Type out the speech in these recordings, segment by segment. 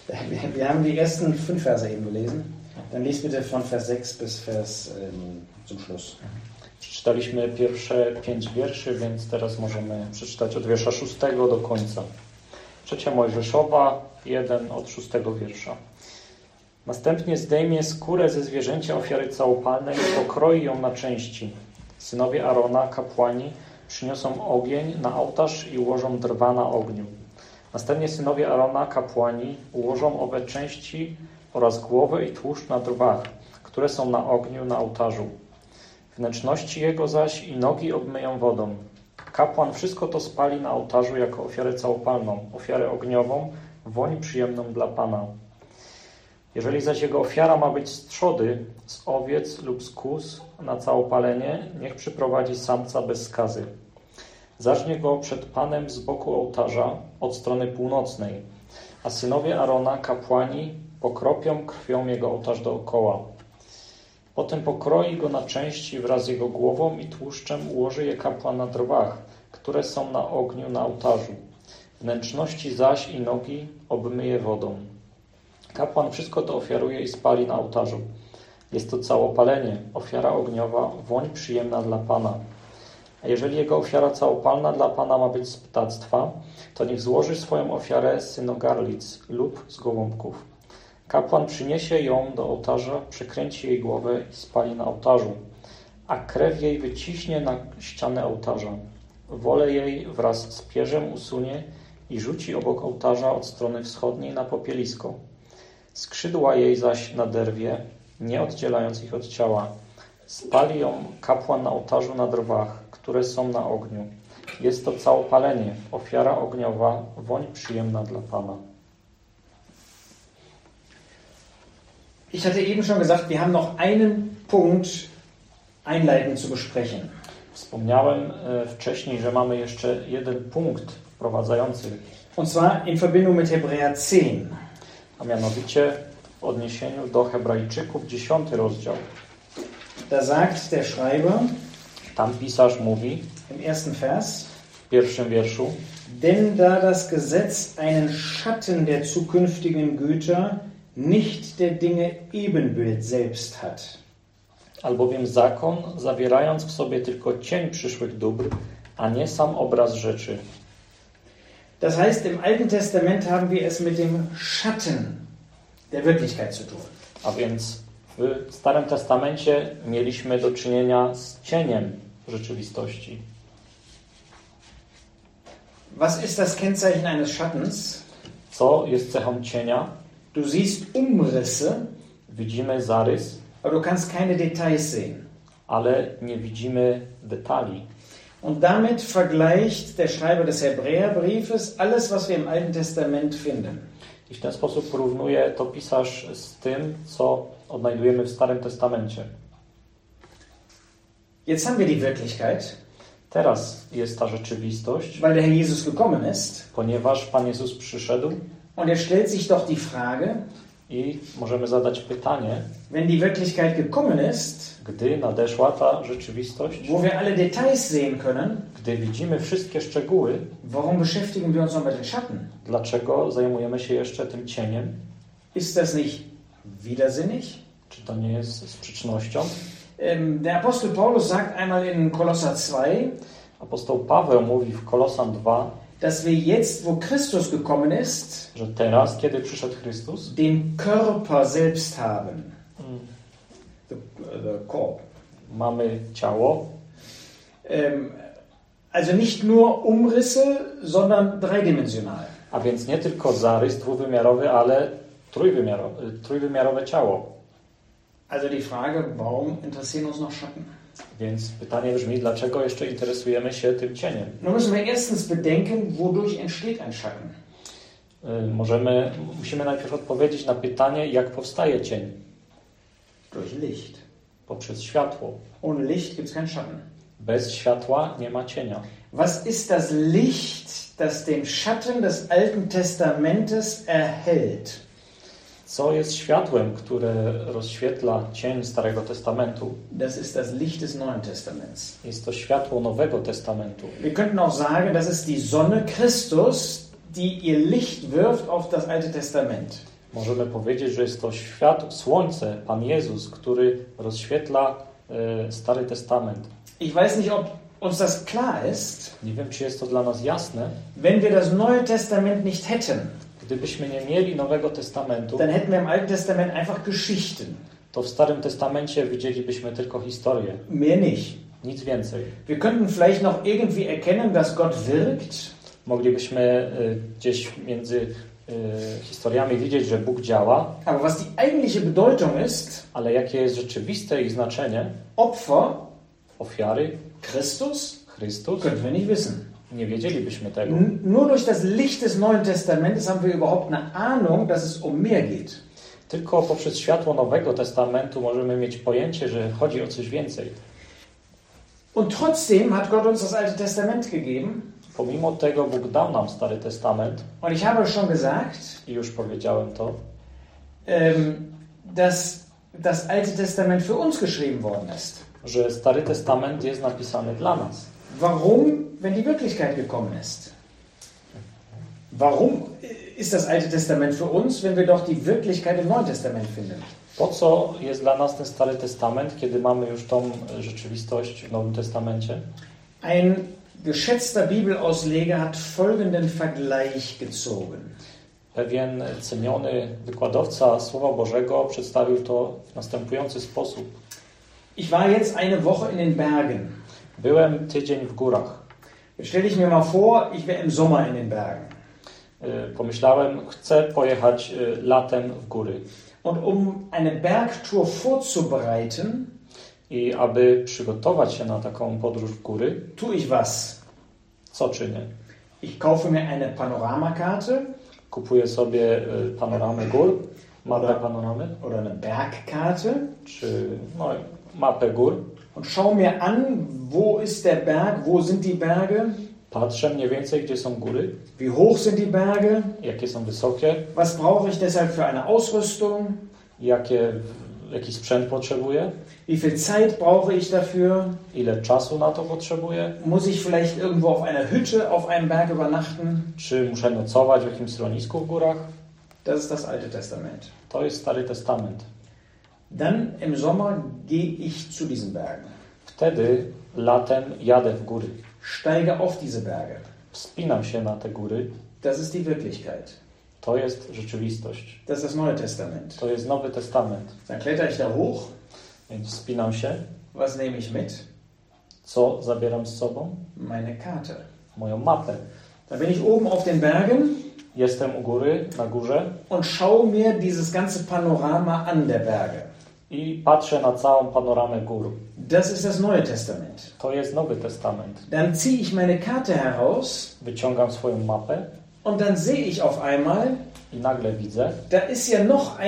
Wir haben die ersten 5 Verse eben gelesen. Dann lies bitte von Vers 6 bis Vers zum Schluss. Przeczytaliśmy pierwsze 5 wierszy, więc teraz możemy przeczytać od wiersza 6 do końca. 3 Mojżeszowa, 1 od 6 wiersza. Następnie zdejmie skórę ze zwierzęcia ofiary całopalnej i pokroi ją na części. Synowie Arona, kapłani, przyniosą ogień na ołtarz i ułożą drwa na ogniu. Następnie synowie Arona, kapłani, ułożą owe części oraz głowę i tłuszcz na drwach, które są na ogniu na ołtarzu. Wnętrzności jego zaś i nogi obmyją wodą. Kapłan wszystko to spali na ołtarzu jako ofiarę całopalną, ofiarę ogniową, woń przyjemną dla Pana. Jeżeli zaś jego ofiara ma być z trzody, z owiec lub z kóz na całopalenie, niech przyprowadzi samca bez skazy. Zażnie go przed Panem z boku ołtarza od strony północnej, a synowie Arona, kapłani, pokropią krwią jego ołtarz dookoła. Potem pokroi go na części wraz z jego głową i tłuszczem ułoży je kapłan na drwach, które są na ogniu na ołtarzu. Wnętrzności zaś i nogi obmyje wodą. Kapłan wszystko to ofiaruje i spali na ołtarzu. Jest to całopalenie, ofiara ogniowa, woń przyjemna dla Pana. A jeżeli jego ofiara całopalna dla Pana ma być z ptactwa, to niech złoży swoją ofiarę z synogarlic lub z gołąbków. Kapłan przyniesie ją do ołtarza, przekręci jej głowę i spali na ołtarzu, a krew jej wyciśnie na ścianę ołtarza. Wolę jej wraz z pierzem usunie i rzuci obok ołtarza od strony wschodniej na popielisko. Skrzydła jej zaś naderwie, nie oddzielając ich od ciała. Spali ją kapłan na ołtarzu na drwach, które są na ogniu. Jest to całopalenie, ofiara ogniowa, woń przyjemna dla Pana. Ich hatte eben schon gesagt, wir haben noch einen Punkt einleitend zu besprechen. Wspomniałem wcześniej, że mamy jeszcze jeden punkt wprowadzający. Und zwar in Verbindung mit Hebräer 10. A mianowicie w odniesieniu do Hebrajczyków 10 rozdział. Da sagt der Schreiber, tam pisarz mówi im ersten Vers, w pierwszym wierszu: Denn da das Gesetz einen Schatten der zukünftigen Güter, nicht der Dinge Ebenbild selbst hat. Albowiem zakon, zawierając w sobie tylko cień przyszłych dóbr, a nie sam obraz rzeczy. Das heißt, im Alten Testament haben wir es mit dem Schatten der Wirklichkeit zu tun. A więc w Starym Testamencie mieliśmy do czynienia z cieniem rzeczywistości. Was ist das Kennzeichen eines Schattens? Co jest cechą cienia? Du siehst Umrisse, widzimy zarys, aber du kannst keine Details sehen. Ale nie widzimy detali. Und damit vergleicht der Schreiber des Hebräerbriefes alles, was wir im Alten Testament finden. I w ten sposób porównuje to pisarz z tym, co odnajdujemy w Starym Testamencie. Jetzt haben wir die Wirklichkeit. Teraz jest ta rzeczywistość, weil der Herr Jesus gekommen ist. Ponieważ Pan Jezus przyszedł. Und er stellt sich doch die Frage, i możemy zadać pytanie, wenn die Wirklichkeit gekommen ist, gdy nadeszła ta rzeczywistość, wo wir alle Details sehen können, gdy widzimy wszystkie szczegóły, warum beschäftigen wir uns noch mit den Schatten? Dlaczego zajmujemy się jeszcze tym cieniem? Ist das nicht widersinnig? Czy to nie jest sprzecznością? Der Apostel Paulus sagt einmal in Kolosser 2, apostoł Paweł mówi w Kolosan 2, dass wir jetzt, wo Christus gekommen ist, że teraz, kiedy przyszedł Chrystus, den Körper selbst haben. The Korb. Mamy ciało. Also nicht nur Umrisse, sondern dreidimensional. A więc nie tylko zarys dwuwymiarowy, ale trójwymiarowe ciało. Also die Frage, warum interessieren uns noch Schatten? Więc pytanie brzmi, dlaczego jeszcze interesujemy się tym cieniem? Nun müssen wir erstens bedenken, wodurch entsteht ein Schatten. Musimy najpierw odpowiedzieć na pytanie, jak powstaje cień. Durch Licht. Poprzez światło. Ohne Licht gibt es keinen Schatten. Bez światła nie ma cienia. Was ist das Licht, das den Schatten des Alten Testamentes erhält? Co jest światłem, które rozświetla cień Starego Testamentu? Das ist das Licht des Neuen Testaments. Jest to światło Nowego Testamentu. Wir könnten auch sagen, das ist die Sonne Christus, die ihr Licht wirft auf das Alte Testament. Możemy powiedzieć, że jest to słońce, Pan Jezus, który rozświetla Stary Testament. Ich weiß nicht, ob uns das klar ist, Nie wiem, czy jest to dla nas jasne. wenn wir das Neue Testament nicht hätten, Gdybyśmy nie mieli Nowego Testamentu, dann hätten wir im Alten Testament einfach Geschichten. to w Starym Testamencie widzielibyśmy tylko historię. Mehr nicht. Nic więcej. Wir könnten vielleicht noch irgendwie erkennen, dass Gott wirkt. Moglibyśmy gdzieś między historiami widzieć, że Bóg działa, Aber was die eigentliche Bedeutung ist, ale jakie jest rzeczywiste ich znaczenie, Opfer, ofiary, Christus, Chrystus, können wir nicht wissen. nie wiedzielibyśmy tego. Nur durch das Licht des Neuen Testamentes haben wir überhaupt eine Ahnung, dass es um mehr geht. Tylko poprzez światło Nowego Testamentu możemy mieć pojęcie, że chodzi o coś więcej. Und trotzdem hat Gott uns das Alte Testament gegeben. Pomimo tego Bóg dał nam Stary Testament Und ich habe schon gesagt, i już powiedziałem to, dass das Alte Testament für uns geschrieben worden ist. że Stary Testament jest napisany dla nas. Warum, wenn die Wirklichkeit gekommen ist? Warum ist das Alte Testament für uns, wenn wir doch die Wirklichkeit im Neuen Testament finden? Po co jest dla nas ten Stary Testament, kiedy mamy już tą rzeczywistość w Nowym Testamencie? Ein geschätzter Bibelausleger hat folgenden Vergleich gezogen. Pewien ceniony wykładowca Słowa Bożego przedstawił to w następujący sposób. Ich war jetzt eine Woche in den Bergen. Byłem tydzień w górach. Jetzt stelle ich mir mal vor, ich wäre im Sommer in den Bergen. Pomyślałem, chcę pojechać latem w góry. Und um eine Bergtour vorzubereiten, I aby przygotować się na taką podróż w góry, tue ich was? co czynię? Ich kaufe mir eine Panoramakarte Kupuję sobie panoramę gór, mapę panoramy, oder eine Bergkarte czy mapę gór. und schaue mir an, wo ist der Berg, wo sind die Berge, Patrzę mniej więcej, gdzie są góry, wie hoch sind die Berge, jakie są wysokie, was brauche ich deshalb für eine Ausrüstung, jaki sprzęt potrzebuję, wie viel Zeit brauche ich dafür, ile czasu na to potrzebuję, muss ich vielleicht irgendwo auf einer Hütte auf einem Berg übernachten. czy muszę nocować w jakimś schronisku w górach. Das ist das Alte Testament. To jest Stary Testament. Dann im Sommer gehe ich zu diesen Bergen, Wtedy latem jadę w góry. steige auf diese Berge. Wspinam się na te góry. Das ist die Wirklichkeit. To jest rzeczywistość. Das ist das Neue Testament. To jest Nowy Testament. Dann kletter ich da hoch. Więc wspinam się. Was nehme ich mit? Co zabieram z sobą? Meine Karte. Moją mapę. Dann bin ich oben auf den Bergen Jestem u góry, na górze und schaue mir dieses ganze Panorama an der Berge. i patrzę na całą panoramę gór. Das ist das Neue Testament. To jest Nowy Testament. Dann ziehe ich meine Karte heraus Wyciągam swoją mapę und dann sehe ich auf einmal, i nagle widzę, da ist ja noch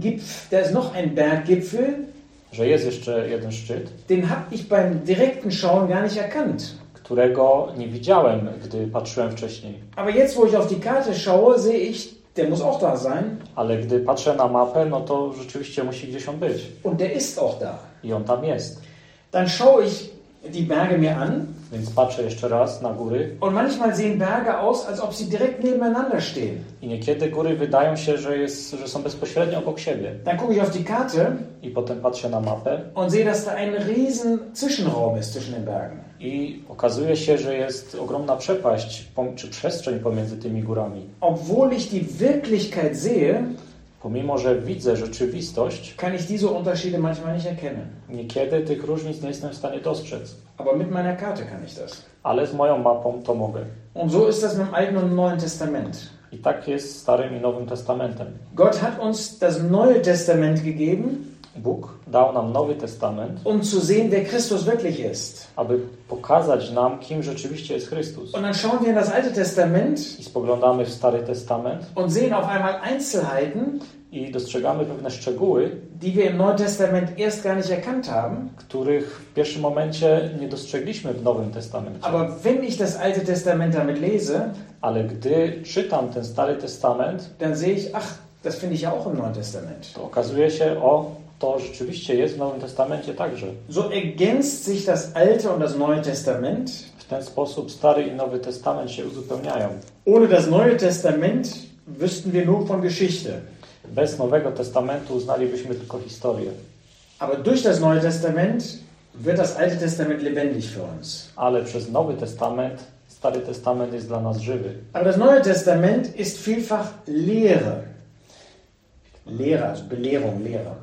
ein Berggipfel, że jest jeszcze jeden szczyt, den habe ich beim direkten Schauen gar nicht erkannt. którego nie widziałem, gdy patrzyłem wcześniej. Aber jetzt, wo ich auf die Karte schaue, sehe ich, der muss auch da sein. Ale gdy patrzę na mapę, no to rzeczywiście musi gdzieś on być. Und der ist auch da. I on tam jest. Dann schaue ich die Berge mir an. Więc patrzę jeszcze raz na góry. Und manchmal sehen Berge aus, als ob sie direkt nebeneinander stehen. I niekiedy góry wydają się, że są bezpośrednio obok siebie. Dann gucke ich auf die Karte I potem patrzę na mapę. und sehe, dass da ein riesen Zwischenraum ist zwischen den Bergen. I okazuje się, że jest ogromna przepaść czy przestrzeń pomiędzy tymi górami. Obwohl ich die Wirklichkeit sehe, Pomimo, że widzę rzeczywistość, kann ich diese Unterschiede manchmal nicht erkennen. niekiedy tych różnic nie jestem w stanie dostrzec. Aber mit meiner Karte kann ich das. Ale z moją mapą to mogę. Und so ist das mit dem Alten und Neuen Testament. I tak jest z Starym i Nowym Testamentem. Gott hat uns das Neue Testament gegeben, Bóg dał nam Nowy Testament, um zu sehen, wer Christus wirklich ist. aby pokazać nam, kim rzeczywiście jest Chrystus. Und dann schauen wir in das Alte Testament I spoglądamy w Stary Testament und sehen auf einmal Einzelheiten, i dostrzegamy pewne szczegóły, die wir im Neuen Testament erst gar nicht erkannt haben. których w pierwszym momencie nie dostrzegliśmy w Nowym Testamencie. Aber wenn ich das Alte Testament damit lese, Ale gdy czytam ten Stary Testament, dann sehe ich, ach, das finde ich ja auch im Neuen Testament. to okazuje się, to rzeczywiście jest w Nowym Testamencie także. So ergänzt sich das Alte und das Neue Testament. W ten sposób Stary i Nowy Testament się uzupełniają. Ohne das Neue Testament wüssten wir nur von Geschichte. Bez Nowego Testamentu uznalibyśmy tylko historię. Aber durch das Neue Testament wird das Alte Testament lebendig für uns. Ale przez Nowy Testament, Stary Testament jest dla nas żywy. Aber das Neue Testament ist vielfach Lehre. Lehre, also Belehrung, Lehre.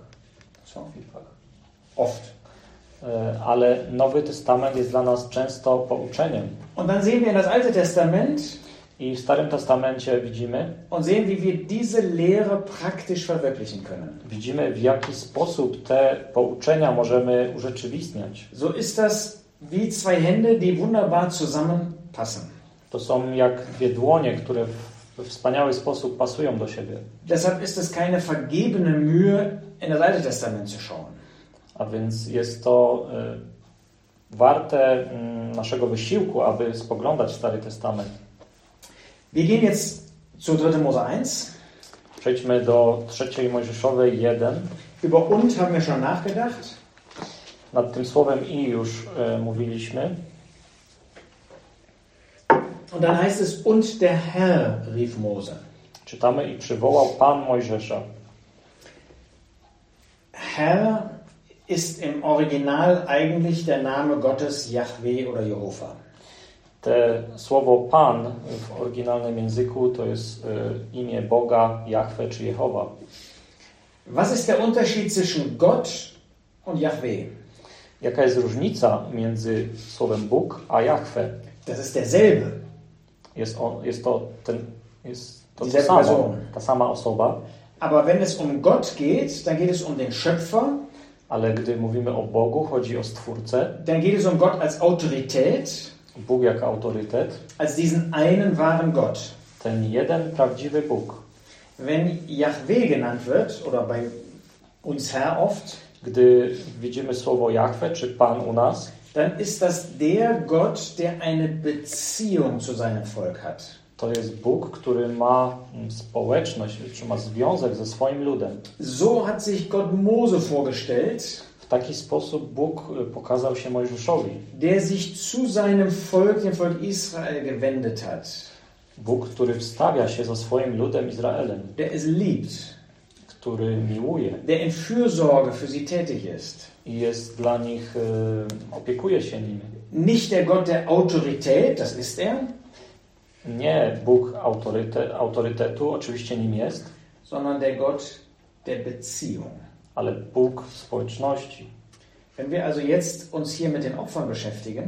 Oft. Ale Nowy Testament jest dla nas często pouczeniem. Und dann sehen wir in das Alte Testament I w Starym Testamencie widzimy, und sehen, wie wir diese Lehre praktisch verwirklichen können. w jaki sposób te pouczenia możemy urzeczywistniać. So ist das wie zwei Hände, die wunderbar zusammenpassen. To są jak dwie dłonie, które w wspaniały sposób pasują do siebie. Deshalb ist es keine vergebene Mühe, in das Alte Testament zu schauen. A więc jest to warte naszego wysiłku, aby spoglądać w Stary Testament. Wir gehen jetzt zu 3. Mose 1. Przejdźmy do 3 Mojżeszowej 1. Über und haben wir schon nachgedacht. Nad tym słowem i już mówiliśmy. Und dann heißt es, und der Herr rief Mose. Czytamy, i przywołał Pan Mojżesza. Herr ist im Original eigentlich der Name Gottes, Jahwe oder Jehova. Te słowo Pan w oryginalnym języku to jest imię Boga, Jahwe czy Jehowa. Was ist der Unterschied zwischen Gott und Jahwe? Jaka jest różnica między słowem Bóg a Jahwe? Das ist derselbe. Jest to Dieselbe samo, Person. ta sama osoba. Aber wenn es um Gott geht, dann geht es um den Schöpfer. Ale gdy mówimy o Bogu, chodzi o Stwórcę. Dann geht es um Gott als Autorität. Bóg jako autorytet. Als diesen einen wahren Gott. Ten jeden prawdziwy Bóg. Wenn Jahwe genannt wird, oder bei uns Herr oft, gdy widzimy słowo Jahwe czy Pan u nas, dann ist das der Gott, der eine Beziehung zu seinem Volk hat. To jest Bóg, który ma społeczność, czy ma związek ze swoim ludem. So hat sich Gott Mose vorgestellt. W taki sposób Bóg pokazał się Mojżeszowi. Der sich zu seinem Volk, dem Volk Israel, gewendet hat. Bóg, który wstawia się za swoim ludem Izraelem. Der es liebt. Który miłuje. Der in Fürsorge für sie tätig ist. I jest dla nich, opiekuje się nimi. Nicht der Gott der Autorität, das ist er. Nie Bóg autorytetu, oczywiście nim jest. Sondern der Gott der Beziehung. Ale Bóg społeczności. Wenn wir also jetzt uns hier mit den Opfern beschäftigen,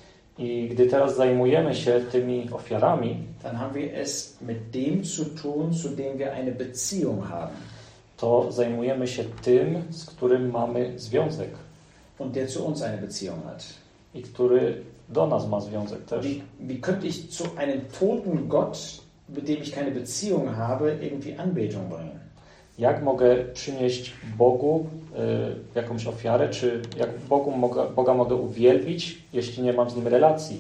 i gdy teraz zajmujemy się tymi ofiarami, dann haben wir es mit dem zu tun, zu dem wir eine Beziehung haben. To zajmujemy się tym, z którym mamy związek. Und der zu uns eine Beziehung hat. I który do nas ma związek też. Wie könnte ich zu einem toten Gott, mit dem ich keine Beziehung habe, irgendwie Anbetung bringen? Jak mogę przynieść Bogu jakąś ofiarę, czy jak Boga mogę uwielbić, jeśli nie mam z Nim relacji?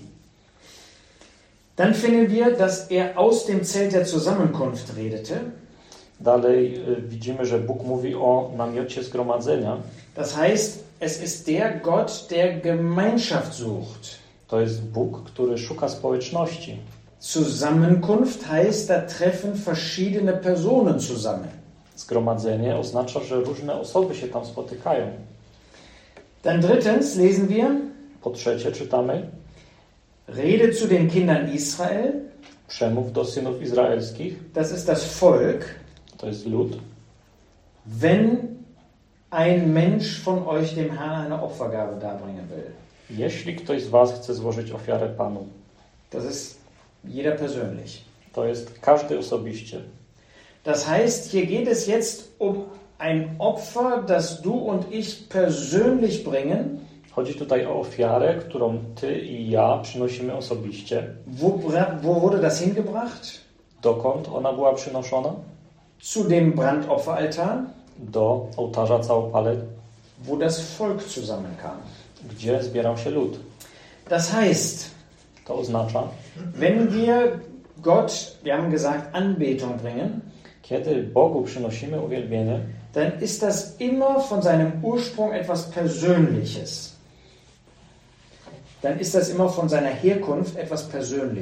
Dann finden wir, dass er aus dem Zelt der Zusammenkunft redete. Dalej widzimy, że Bóg mówi o namiocie zgromadzenia. Das heißt, es ist der Gott, der Gemeinschaft sucht. To jest Bóg, który szuka społeczności. Zusammenkunft heißt, da treffen verschiedene Personen zusammen. Zgromadzenie oznacza, że różne osoby się tam spotykają. Dann drittens lesen wir, po trzecie czytamy, rede zu den Kindern Israel. Przemów do synów izraelskich. Das ist das Volk. To jest lud. Wenn ein Mensch von euch dem Herrn eine Opfergabe darbringen will. Jeśli ktoś z was chce złożyć ofiarę Panu. Das ist jeder persönlich. To jest każdy osobiście. Das heißt, hier geht es jetzt um ein Opfer, das du und ich persönlich bringen. Chodzi tutaj o ofiarę, którą ty i ja przynosimy osobiście. Wo wurde das hingebracht? Dokąd ona była przynoszona? Zu dem Brandopferaltar. Do ołtarza Całopalec. Wo das Volk zusammenkam. Gdzie zbierał się lud. Das heißt, to oznacza, wenn wir Gott, wir haben gesagt, Anbetung bringen, kiedy Bogu przynosimy uwielbienie, dann ist das immer von seinem Ursprung etwas Persönliches. Dann ist das immer von seiner Herkunft etwas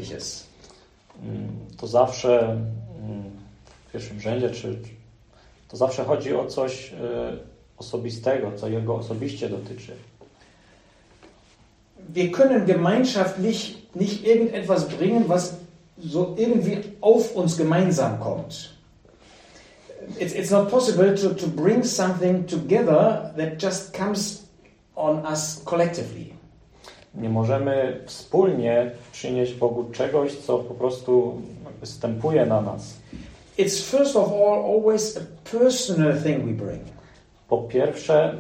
Persönliches. To zawsze w pierwszym rzędzie, czy to zawsze chodzi o coś osobistego, co jego osobiście dotyczy. Wir können gemeinschaftlich nicht irgendetwas bringen, was so irgendwie auf uns gemeinsam kommt. It's not possible to bring something together that just comes on us collectively. Nie możemy wspólnie przynieść Bogu czegoś, co po prostu występuje na nas. It's first of all always a personal thing we bring. Po pierwsze,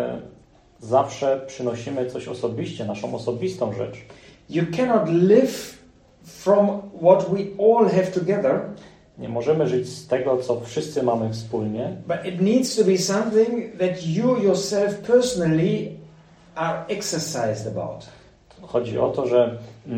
zawsze przynosimy coś osobiście, naszą osobistą rzecz. You cannot live from what we all have together. Nie możemy żyć z tego, co wszyscy mamy wspólnie, But it needs to be something that you yourself personally are exercised about. Chodzi o to, że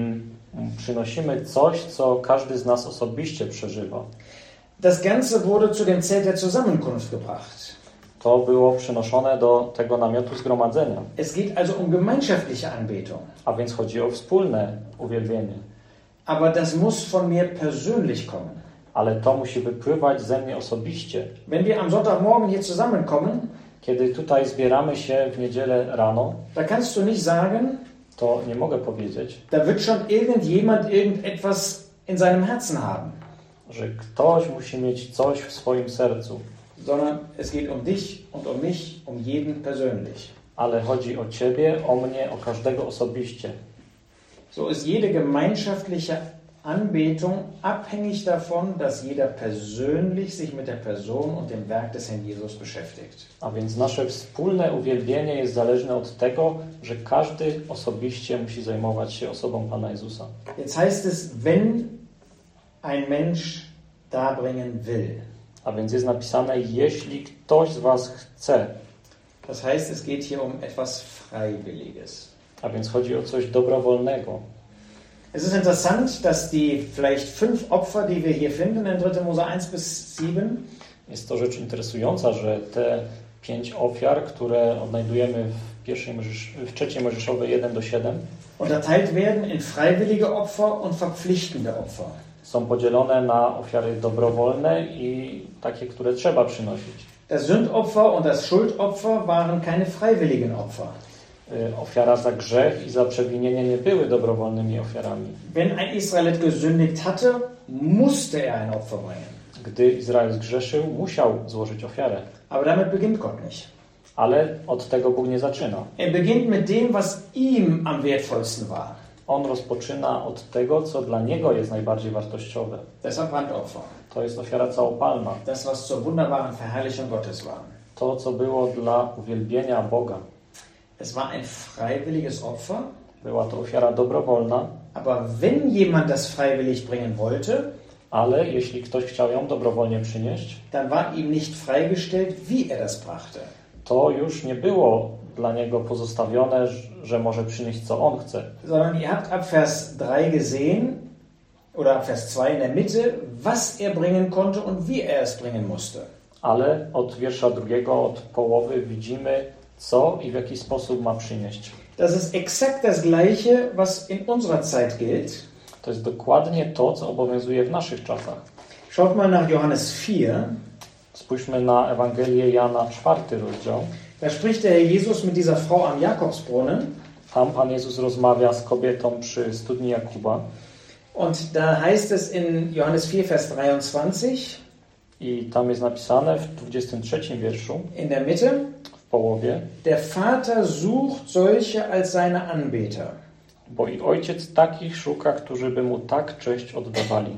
przynosimy coś, co każdy z nas osobiście przeżywa. Das Ganze wurde zu dem Zelt der Zusammenkunft gebracht. To było przynoszone do tego namiotu zgromadzenia. Es geht also um gemeinschaftliche Anbetung. A więc chodzi o wspólne uwielbienie. Aber das muss von mir persönlich kommen. Ale to musi wypływać ze mnie osobiście. Wenn wir am Sonntagmorgen hier zusammenkommen, Kiedy tutaj zbieramy się w niedzielę rano, da kannst du nicht sagen, to nie mogę powiedzieć, da wird schon irgendjemand irgendetwas in seinem Herzen haben. że ktoś musi mieć coś w swoim sercu. Sondern es geht um dich und um mich, um jeden persönlich. Ale chodzi o Ciebie, o mnie, o każdego osobiście. So ist jede gemeinschaftliche Anbetung abhängig davon, dass jeder persönlich sich mit der Person und dem Werk des Herrn Jesus beschäftigt. A więc nasze wspólne uwielbienie jest zależne od tego, że każdy osobiście musi zajmować się osobą Pana Jezusa. Jetzt heißt es, wenn ein Mensch darbringen will. A więc jest napisane, jeśli ktoś z Was chce. Das heißt, es geht hier um etwas Freiwilliges. A więc chodzi o coś dobrowolnego. Es ist interessant, dass die vielleicht 5 Opfer, die wir hier finden in 3. Mose 1 bis 7, Jest to rzecz interesująca, że te 5 ofiar, które odnajdujemy w 3 Mojżeszowej 1-7, unterteilt werden in freiwillige Opfer und verpflichtende Opfer. są podzielone na ofiary dobrowolne i takie, które trzeba przynosić. Das Sündopfer und das Schuldopfer waren keine freiwilligen Opfer. Ofiara za grzech i za przewinienie nie były dobrowolnymi ofiarami. Wenn ein Israelit gesündigt hatte, musste er ein Opfer bringen. Gdy Izrael zgrzeszył, musiał złożyć ofiarę. Aber damit beginnt Gott nicht. Ale od tego Bóg nie zaczyna. Er beginnt mit dem, was ihm am wertvollsten war. On rozpoczyna od tego, co dla Niego jest najbardziej wartościowe. Das war Brandopfer. To jest ofiara całopalna. Das, was zur wunderbaren Verherrlichung Gottes war. To, co było dla uwielbienia Boga. Es war ein freiwilliges Opfer. Była to ofiara dobrowolna, Aber wenn jemand das freiwillig bringen wollte, ale jeśli ktoś chciał ją dobrowolnie przynieść, dann war ihm nicht freigestellt, wie er das brachte. to już nie było dla niego pozostawione, że może przynieść, co on chce. Sondern ihr habt ab Vers 3 gesehen, oder ab Vers 2 in der Mitte, was er bringen konnte und wie er es bringen musste. Ale od wiersza 2, od połowy widzimy, co i w jaki sposób ma przynieść. Das ist exakt das Gleiche, was in unserer Zeit gilt. To jest dokładnie to, co obowiązuje w naszych czasach. Schaut mal nach Johannes 4. Spójrzmy na Ewangelię Jana, 4 rozdział. Da spricht der Herr Jesus mit dieser Frau am Jakobsbrunnen. Tam Pan Jezus rozmawia z kobietą przy studni Jakuba. Und da heißt es in Johannes 4, Vers 23, I tam jest napisane w 23 wierszu, in der Mitte, w połowie, der Vater sucht solche als seine Anbeter. bo i Ojciec takich szuka, którzy by Mu tak cześć oddawali.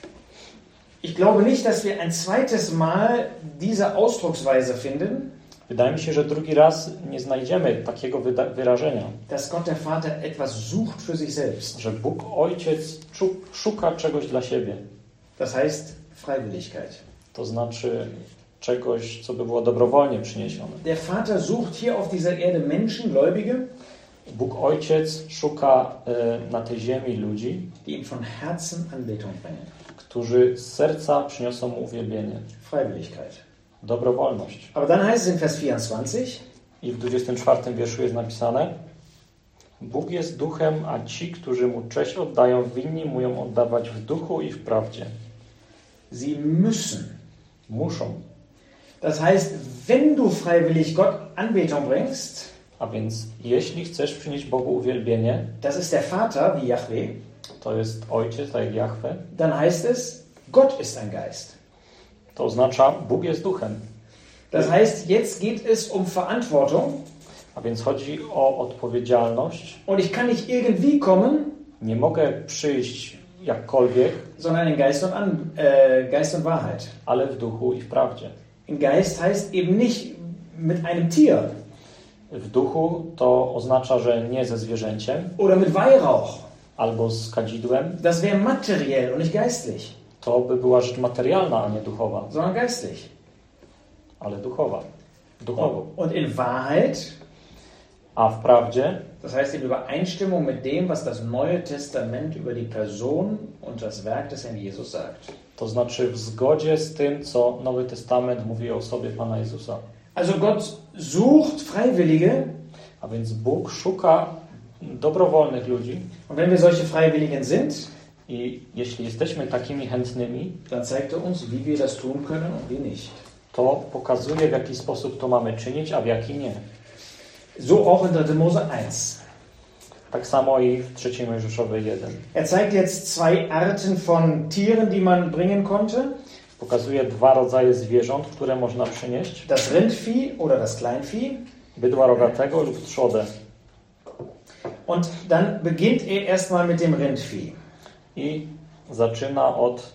Ich glaube nicht, dass wir ein zweites Mal diese Ausdrucksweise finden, Wydaje mi się, że drugi raz nie znajdziemy takiego wyrażenia, dass Gott der Vater etwas sucht für sich selbst. że Bóg Ojciec szuka czegoś dla siebie. Das heißt Freiwilligkeit. To znaczy czegoś, co by było dobrowolnie przyniesione. Der Vater sucht hier auf dieser Erde Menschen, Gläubige, Bóg Ojciec szuka na tej ziemi ludzi, die ihm von Herzen Anbetung bringen. którzy z serca przyniosą Mu uwielbienie. Freiwilligkeit. Dobrowolność. Aber dann heißt es in Vers 24, I w 24 wierszu jest napisane: Bóg jest duchem, a ci, którzy Mu cześć oddają, winni Mu ją oddawać w duchu i w prawdzie. sie müssen. Muszą. Das heißt, wenn du freiwillig Gott Anbetung bringst, A więc jeśli chcesz przynieść Bogu uwielbienie, das ist der Vater, wie Jahwe, to jest Ojciec, tak jak Jahwe, dann heißt es, Gott ist ein Geist. to oznacza Bóg jest duchem. Das heißt, jetzt geht es um Verantwortung. A więc chodzi o odpowiedzialność. Und ich kann nicht irgendwie kommen, Nie mogę przyjść jakkolwiek, sondern in Geist und Wahrheit. ale w duchu i w prawdzie. In Geist heißt eben nicht mit einem Tier W duchu to oznacza, że nie ze zwierzęciem oder mit Weihrauch. albo z kadzidłem. Das wäre materiell und nicht geistlich, To by była rzecz materialna, a nie duchowa, sondern geistlich. ale duchowa. Duchowo. Und in Wahrheit, A w prawdzie das heißt in Übereinstimmung mit dem, was das Neue Testament über die Person und das Werk des Herrn Jesus sagt. to znaczy w zgodzie z tym, co Nowy Testament mówi o osobie Pana Jezusa. Also Gott sucht Freiwillige, A więc Bóg szuka dobrowolnych ludzi und wenn wir solche Freiwilligen sind, i jeśli jesteśmy takimi chętnymi, dann zeigt uns, wie wir das tun können und wie nicht. to pokazuje, w jaki sposób to mamy czynić, a w jaki nie. So auch in 3. Mose 1. Tak samo i w 3 Mojżeszowej 1. Er zeigt jetzt zwei Arten von Tieren, die man bringen konnte. Pokazuje 2 rodzaje zwierząt, które można przynieść. Das Rindvieh oder das Kleinvieh. Bydła rogatego lub trzodę. Und dann beginnt er erstmal mit dem Rindvieh. I zaczyna od...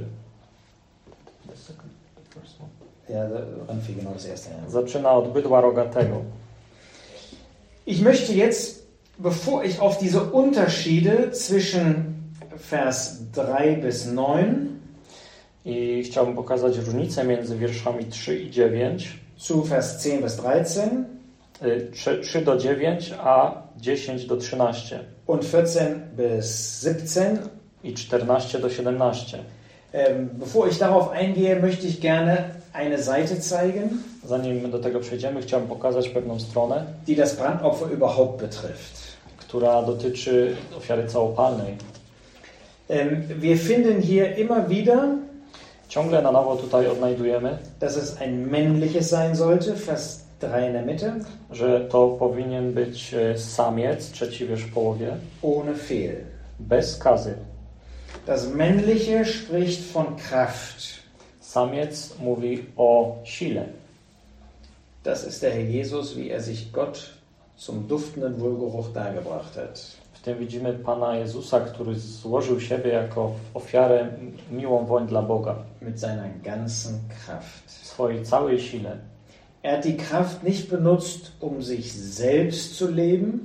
Ja, Rindvieh, genau das erste. Ja. Zaczyna od bydła rogatego. Ich möchte jetzt, bevor ich auf diese Unterschiede zwischen Vers 3 bis 9 I chciałbym pokazać różnicę między wierszami 3 i 9, zu Vers 10 bis 13 3 do 9, a 10 do 13 und 14 bis 17. i 14 do 17. Bevor ich darauf eingehe, möchte ich gerne eine Seite zeigen, Zanim do tego przejdziemy, chciałbym pokazać pewną stronę, die das Brandopfer überhaupt betrifft. która dotyczy ofiary całopalnej. Wir finden hier immer wieder, Ciągle na nowo tutaj odnajdujemy, dass es ein männliches sein sollte, Vers 3 in der Mitte, że to powinien być samiec, 3 wiersz w połowie, ohne Fehl. bez skazy. Das Männliche spricht von Kraft. Samiec mówi o sile. Das ist der Herr Jesus, wie er sich Gott zum duftenden Wohlgeruch dargebracht hat. W tym widzimy Pana Jezusa, który złożył siebie jako ofiarę miłą woń dla Boga. Mit seiner ganzen Kraft. W swojej całej sile. Er hat die Kraft nicht benutzt, um sich selbst zu leben,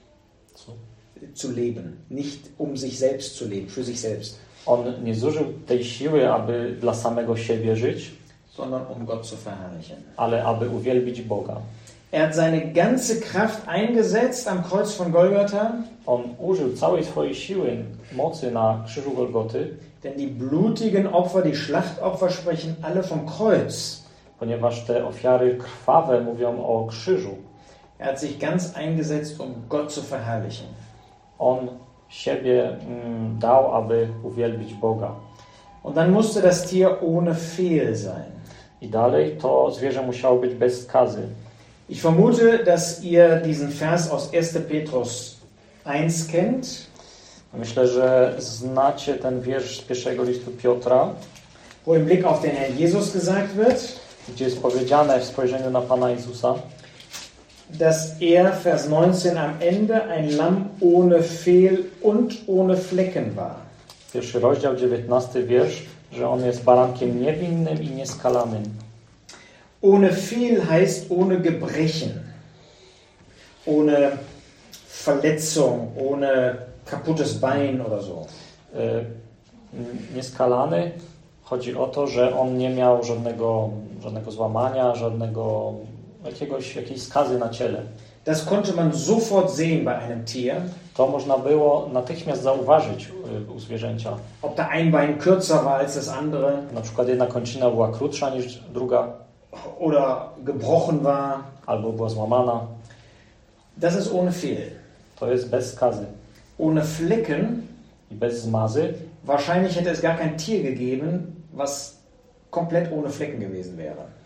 nicht um sich selbst zu leben, für sich selbst, On nie zużył tej siły, aby dla samego siebie żyć, sondern um Gott zu verherrlichen. ale aby uwielbić Boga. Er hat seine ganze Kraft eingesetzt am Kreuz von Golgatha, On użył całej swojej siły, mocy na krzyżu Golgoty, denn die blutigen Opfer, die Schlachtopfer sprechen alle vom Kreuz. ponieważ te ofiary krwawe mówią o krzyżu. Er hat sich ganz eingesetzt, um Gott zu verherrlichen. On siebie dał, aby uwielbić Boga. Und dann musste das Tier ohne Fehl sein. I dalej to zwierzę musiało być bez skazy. Ich vermute, dass ihr diesen Vers aus 1. Petrus 1 kennt, Myślę, że znacie ten wiersz z 1 listu Piotra, wo im Blick auf den Herrn Jesus gesagt wird, gdzie jest powiedziane w spojrzeniu na Pana Jezusa, dass er, Vers 19, am Ende ein Lamm ohne Fehl und ohne Flecken war. 1 rozdział, 19 wiersz, że on jest barankiem niewinnym i nieskalanym. Ohne Fehl heißt ohne Gebrechen, ohne Verletzung, ohne kaputtes Bein oder so. Nieskalany chodzi o to, że on nie miał żadnego złamania, jakiejś skazy na ciele. Das konnte man sofort sehen bei einem Tier. To można było natychmiast zauważyć u zwierzęcia. Ob der ein Bein kürzer war als das andere. Na przykład jedna kończyna była krótsza niż druga. Oder gebrochen war. Albo była złamana. Das ist ohne Fehl. To jest bez skazy. Ohne Flecken. I bez zmazy. Wahrscheinlich hätte es gar kein Tier gegeben, was komplett ohne Flecken gewesen wäre.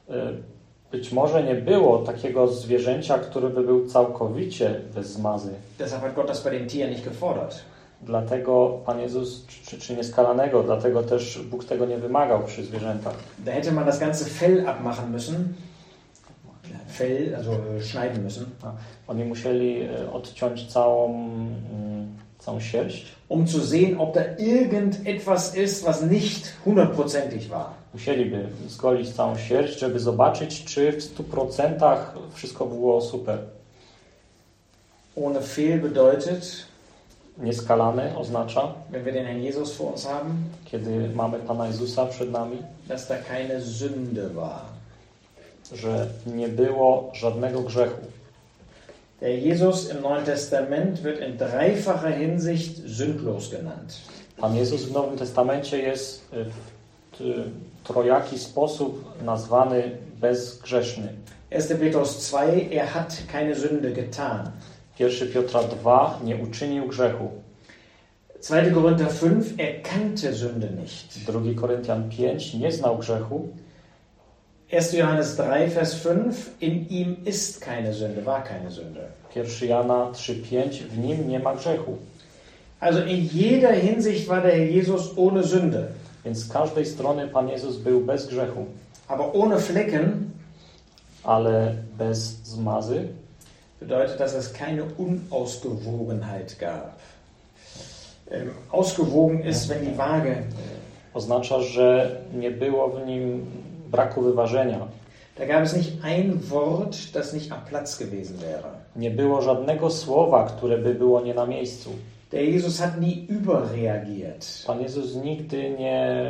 być może nie było takiego zwierzęcia, które by był całkowicie bez zmazy. Deshalb hat Gott das bei den Tieren nicht gefordert. Dlatego Pan Jezus, czy nieskalanego, dlatego też Bóg tego nie wymagał przy zwierzętach. Da hätte man das ganze Fell abmachen müssen. Fell, also schneiden müssen. Oni musieli odciąć całą sierść. Um zu sehen, ob da irgendetwas ist, was nicht 100%ig war. Musieliby zgolić całą sierść, żeby zobaczyć, czy w 100% wszystko było super. Ohne Fehl bedeutet, Nieskalany oznacza, wenn wir den Herrn Jesus vor uns haben, kiedy mamy Pana Jezusa przed nami, dass da keine Sünde war. że nie było żadnego grzechu. Der Jesus im Neuen Testament wird in dreifacher Hinsicht sündlos genannt. Pan Jezus w Nowym Testamencie jest w trojaki sposób nazwany bezgrzeszny. 1. Petrus 2, er hat keine Sünde getan. 1 Piotra 2, nie uczynił grzechu. 2. Korinther 5, er kannte Sünde nicht. 2 Koryntian 5, nie znał grzechu. 1. Johannes 3, Vers 5, in ihm ist keine Sünde, war keine Sünde. 1 Jana 3,5, w nim nie ma grzechu. Also in jeder Hinsicht war der Herr Jesus ohne Sünde. Więc z każdej strony Pan Jezus był bez grzechu. Aber ohne Flecken, ale bez zmazy, bedeutet, dass es keine Unausgewogenheit gab. Ausgewogen ist, wenn die Waage. Oznacza, że nie było w nim braku wyważenia. Da gab es nicht ein Wort, das nicht am Platz gewesen wäre. Nie było żadnego słowa, które by było nie na miejscu. Der Jesus hat nie überreagiert. Pan Jezus nigdy nie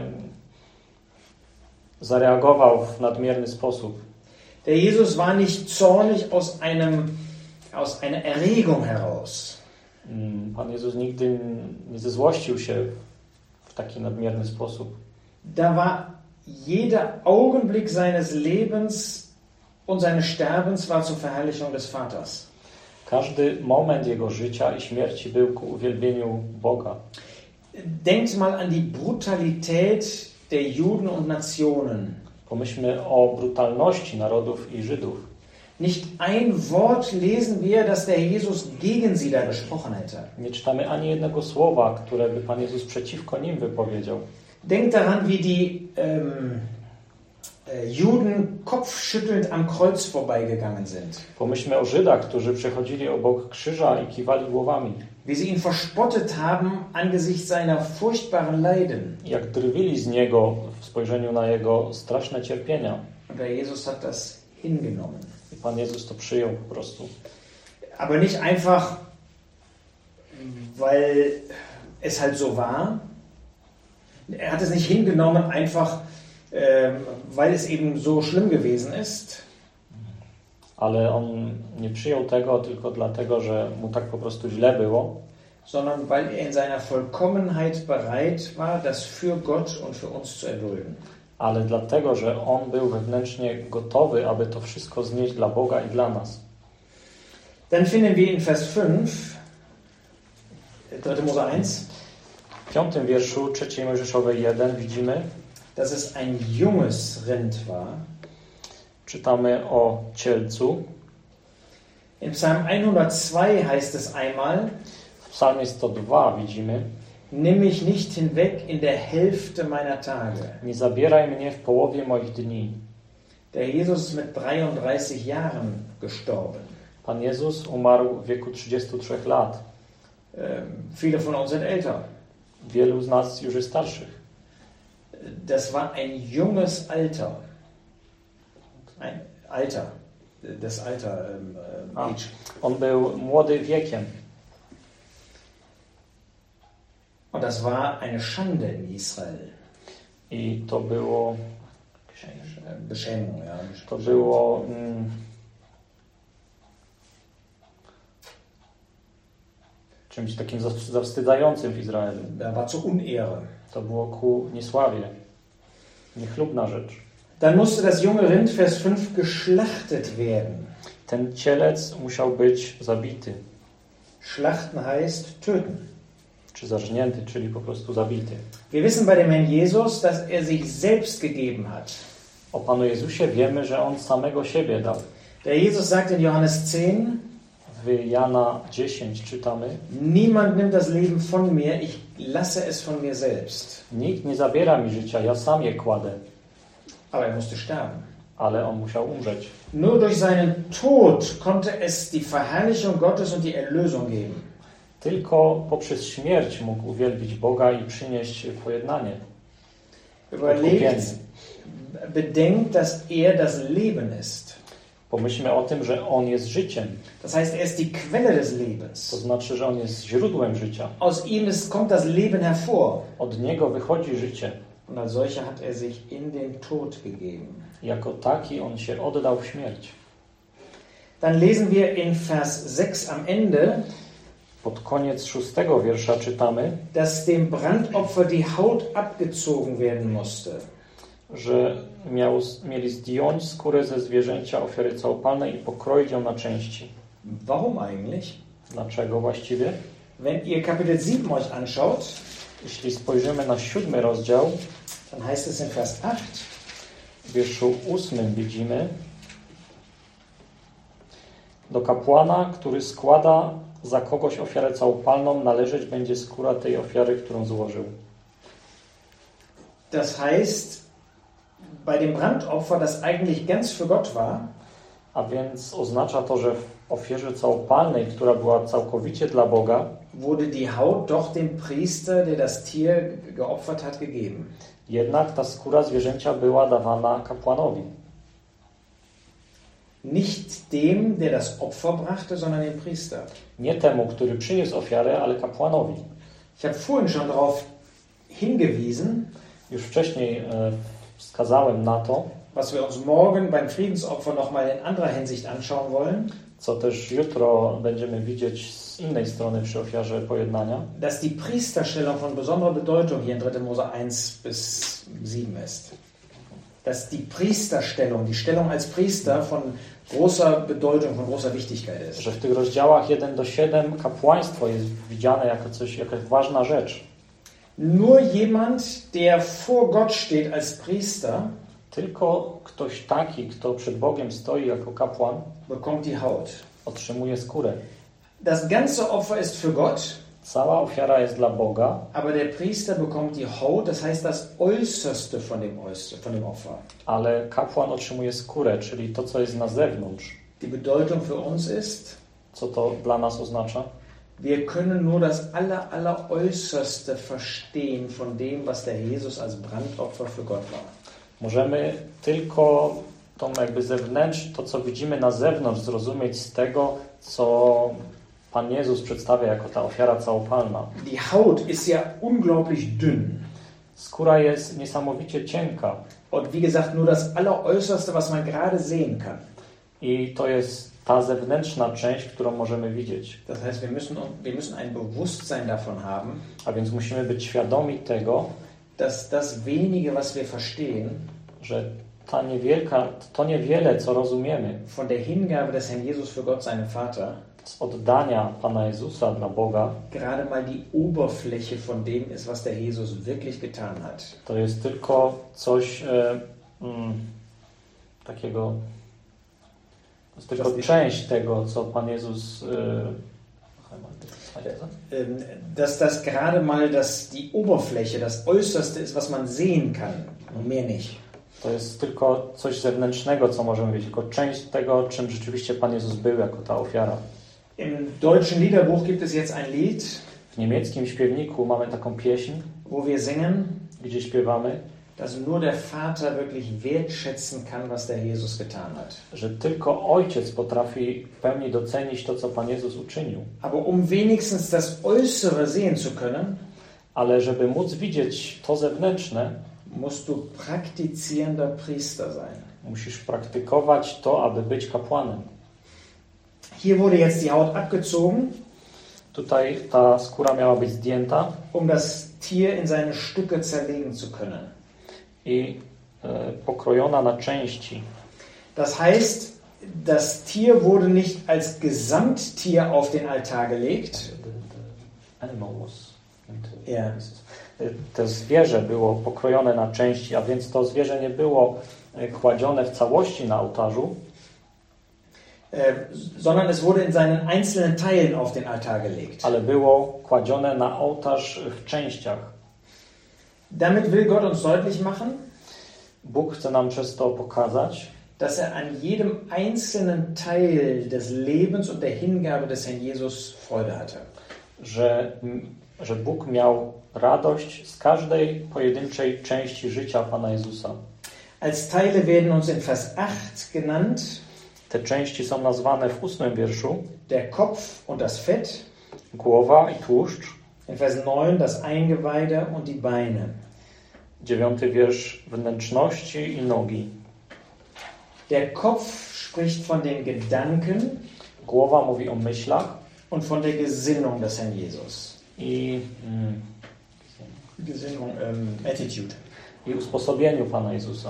zareagował w nadmierny sposób. Der Jesus war nicht zornig aus einer Erregung heraus. Pan Jezus nigdy nie zezłościł się w taki nadmierny sposób. Da war jeder Augenblick seines Lebens und seines Sterbens war zur Verherrlichung des Vaters. Każdy moment jego życia i śmierci był ku uwielbieniu Boga. Denkt mal an die Brutalität der Juden und Nationen. Pomyślmy o brutalności narodów i Żydów. Nicht ein Wort lesen wir, dass der Jesus gegen sie da gesprochen hätte. Nie czytamy ani jednego słowa, które by Pan Jezus przeciwko nim wypowiedział. Denkt daran, wie die Juden kopfschüttelnd am Kreuz vorbeigegangen sind. Pomyślmy o Żydach, którzy przechodzili obok krzyża i kiwali głowami. Wie sie ihn verspottet haben angesichts seiner furchtbaren Leiden. Jak drwili z niego w spojrzeniu na jego straszne cierpienia. Und der Jesus hat das hingenommen. I Pan Jezus to przyjął po prostu. Aber nicht einfach, weil es halt so war. Er hat es nicht hingenommen, einfach, weil es eben so schlimm gewesen ist. Ale on nie przyjął tego tylko dlatego, że mu tak po prostu źle było. Sondern weil er in seiner Vollkommenheit bereit war, das für Gott und für uns zu erdulden. Ale dlatego, że on był wewnętrznie gotowy, aby to wszystko znieść dla Boga i dla nas. Dann finden wir in Vers 5, 3. Mose 1, W 5. wierszu 3 Mojżeszowej 1 widzimy, dass es ein junges Rind war. czytamy o cielcu. In Psalm 102 heißt es einmal, W Psalmie 102 widzimy, nimm mich nicht hinweg in der Hälfte meiner Tage. nie zabieraj mnie w połowie moich dni. Der Jesus ist mit 33 Jahren gestorben. Pan Jezus umarł w wieku 33 lat. Viele von uns sind älter. Wielu z nas już jest starszych. Das war ein junges Alter. Ein Alter. Das Alter. Age. On był młody wiekiem. Und das war eine Schande in Israel. I to było Beschämung, ja. to było czymś takim zawstydzającym w Izraelu. Da war zur Unehre. To było ku niesławie. Niechlubna rzecz. Dann musste das junge Rind, Vers 5, geschlachtet werden. Ten cielec musiał być zabity. Schlachten heißt töten. Czy zarżnięty, czyli po prostu zabity. Wir wissen bei dem Herrn Jesus, dass er sich selbst gegeben hat. O Panu Jezusie wiemy, że On samego siebie dał. Der Jesus sagt in Johannes 10, W Jana 10 czytamy: Niemand nimmt das Leben von mir, ich lasse es von mir selbst. Nikt nie zabiera mi życia, ja sam je kładę. Aber er musste sterben. Ale On musiał umrzeć. Nur durch seinen Tod konnte es die Verherrlichung Gottes und die Erlösung geben. Tylko poprzez śmierć mógł uwielbić Boga i przynieść pojednanie. Überlegt, bedenkt, dass er das Leben ist. Pomyślmy o tym, że On jest życiem. Das heißt, er ist die Quelle des Lebens. To znaczy, że On jest źródłem życia. Aus ihm kommt das Leben hervor. Od Niego wychodzi życie. Und als solcher hat er sich in den Tod gegeben. Jako taki On się oddał w śmierć. Dann lesen wir in Vers 6 am Ende, Pod koniec 6 wiersza czytamy, dass dem Brandopfer die Haut abgezogen werden musste. że mieli zdjąć skórę ze zwierzęcia ofiary całopalnej i pokroić ją na części. Warum eigentlich? Dlaczego właściwie? Wenn ihr Kapitel 7 euch anschaut, Jeśli spojrzymy na 7 rozdział, dann heißt es in Vers 8, w wierszu 8 widzimy: do kapłana, który składa za kogoś ofiarę całopalną, należeć będzie skóra tej ofiary, którą złożył. Das heißt, bei dem Brandopfer, das eigentlich ganz für Gott war, A więc oznacza to, że w ofierze całopalnej, która była całkowicie dla Boga, wurde die Haut doch dem Priester, der das Tier geopfert hat, gegeben. jednak ta skóra zwierzęcia była dawana kapłanowi. Nicht dem, der das Opfer brachte, sondern dem Priester. Nie temu, który przyniósł ofiarę, ale kapłanowi. Ich habe vorhin schon darauf hingewiesen, Już wcześniej wskazałem na to, was wir uns morgen beim Friedensopfer nochmal in anderer Hinsicht anschauen wollen, co też jutro będziemy widzieć z innej strony przy ofiarze pojednania, dass die Priesterstellung von besonderer Bedeutung hier in 3. Mose 1 bis 7 ist. Dass die Priesterstellung, die Stellung als Priester von großer Bedeutung, von großer Wichtigkeit ist. że w tych rozdziałach 1 do 7 kapłaństwo jest widziane jako coś, jakaś ważna rzecz. Nur jemand, der vor Gott steht als Priester, Tylko ktoś taki, kto przed Bogiem stoi jako kapłan, bekommt die Haut. otrzymuje skórę. Das ganze Opfer ist für Gott, Cała ofiara jest dla Boga, aber der Priester bekommt die Haut, das heißt das Äußerste von dem Opfer. ale kapłan otrzymuje skórę, czyli to, co jest na zewnątrz. Die Bedeutung für uns ist, Co to dla nas oznacza? wir können nur das Alleräußerste verstehen von dem, was der Jesus als Brandopfer für Gott war. Możemy tylko tą jakby to, co widzimy na zewnątrz, zrozumieć z tego, co Pan Jezus przedstawia jako ta ofiara całopalna. Die Haut ist ja unglaublich dünn. Skóra jest niesamowicie cienka Und wie gesagt, nur das Alleräußerste, was man gerade sehen kann. i to jest ta zewnętrzna część, którą możemy widzieć. Das heißt, wir müssen ein Bewusstsein davon haben, A więc musimy być świadomi tego, dass das wenige, was wir verstehen, że to niewiele, co rozumiemy von der Hingabe des Herrn Jesus für Gott, seinen Vater, z oddania Pana Jezusa dla Boga, gerade mal die Oberfläche von dem ist, was der Jesus wirklich getan hat. to jest tylko coś takiego, to jest tylko część tego, co Pan Jezus Dass das gerade mal die Oberfläche, das Äußerste ist, was man sehen kann, mehr nicht. To jest tylko coś zewnętrznego, co możemy wiedzieć, tylko część tego, czym rzeczywiście Pan Jezus był jako ta ofiara. Im deutschen Liederbuch gibt es jetzt ein Lied, W niemieckim śpiewniku mamy taką pieśń, wo wir singen, gdzie śpiewamy, dass nur der Vater wirklich wertschätzen kann, was der Jesus getan hat. że tylko Ojciec potrafi w pełni docenić to, co Pan Jezus uczynił. Aber wenigstens das Äußere sehen zu können, Ale żeby móc widzieć to zewnętrzne, musst du praktizierender Priester sein. musisz praktykować to, aby być kapłanem. Hier wurde jetzt die Haut abgezogen, Tutaj ta skóra miała być zdjęta das Tier in seine Stücke zerlegen zu können. i pokrojona na części. Das heißt, das Tier wurde nicht als Gesamttier auf den Altar gelegt. To zwierzę było pokrojone na części, a więc to zwierzę nie było kładzione w całości na ołtarzu, sondern es wurde in seinen einzelnen Teilen auf den Altar gelegt. ale było kładzione na ołtarz w częściach. Damit will Gott uns deutlich machen, Bóg chce nam przez to pokazać, dass an jedem einzelnen Teil des Lebens und der Hingabe des Herrn Jesus Freude hatte. że Bóg miał radość z każdej pojedynczej części życia Pana Jezusa. Als Teile werden uns in Vers 8 genannt Te części są nazwane w 8 wierszu. der Kopf und das Fett, Głowa i tłuszcz. in Vers 9 das Eingeweide und die Beine. 9 wiersz wnętrzności i nogi. Der Kopf spricht von den Gedanken Głowa mówi o myślach und von der Gesinnung des Herrn Jesus. i Gesinnung, Attitude. usposobieniu Pana Jezusa.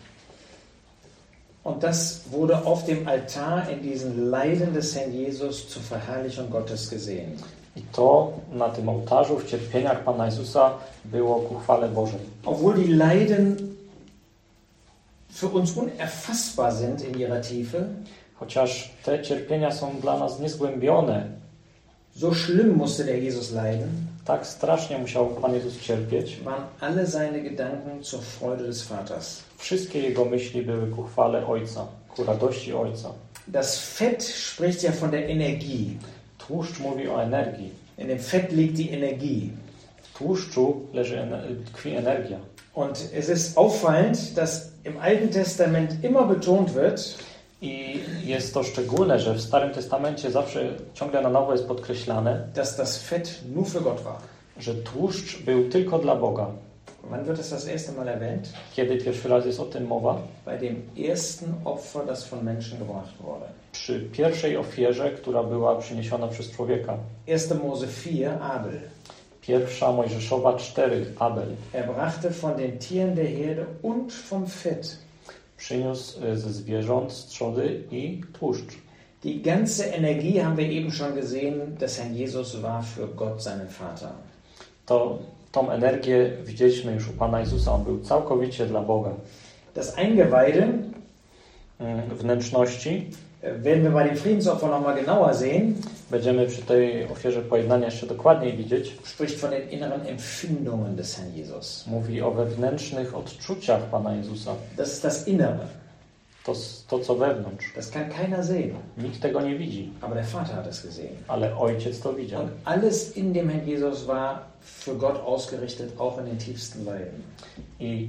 Und das wurde auf dem Altar in diesen Leiden des Herrn Jesus zur Verherrlichung Gottes gesehen. I to na tym ołtarzu w cierpieniach Pana Jezusa było ku chwale Bożej. Obwohl die Leiden für uns unerfassbar sind in ihrer Tiefe, Chociaż te cierpienia są dla nas niezgłębione, so schlimm musste der Jesus leiden, tak strasznie musiał Pan Jezus cierpieć, waren alle seine Gedanken zur Freude des Vaters. wszystkie Jego myśli były ku chwale Ojca, ku radości Ojca. Das Fett spricht ja von der Energie. Tłuszcz mówi o energii. In dem Fett liegt die Energie. W tłuszczu tkwi energia. Und es ist auffallend, dass im Alten Testament immer betont wird, I jest to szczególne, że w Starym Testamencie zawsze ciągle na nowo jest podkreślane, dass das Fett nur für Gott war. że tłuszcz był tylko dla Boga. Wann wird das erste Mal erwähnt? Kiedy pierwszy raz jest o tym mowa? Bei dem ersten Opfer, das von Menschen gebracht wurde. Przy pierwszej ofierze, która była przyniesiona przez człowieka. 1. Mose 4, Abel. Pierwsza Mojżeszowa 4, Abel. Brachte von den Tieren der Herde und vom Fett. Przyniósł ze zwierząt z trzody i tłuszcz. Die ganze Energie haben wir eben schon gesehen, dass Herr Jesus war für Gott, seinen Vater. Tą energię widzieliśmy już u Pana Jezusa. On był całkowicie dla Boga. Das Eingeweide, wnętrzności, werden wir bei dem Friedensopfer nochmal genauer sehen, będziemy przy tej ofierze pojednania jeszcze dokładniej widzieć. Spricht von den inneren Empfindungen des Herrn Jesus. Mówi o wewnętrznych odczuciach Pana Jezusa. Das ist das Innere. To co wewnątrz. Das kann keiner sehen. Nikt tego nie widzi. Aber der Vater hat es gesehen. Ale Ojciec to widział. Und alles in dem Herrn Jesus war für Gott ausgerichtet, auch in den tiefsten Leiden. I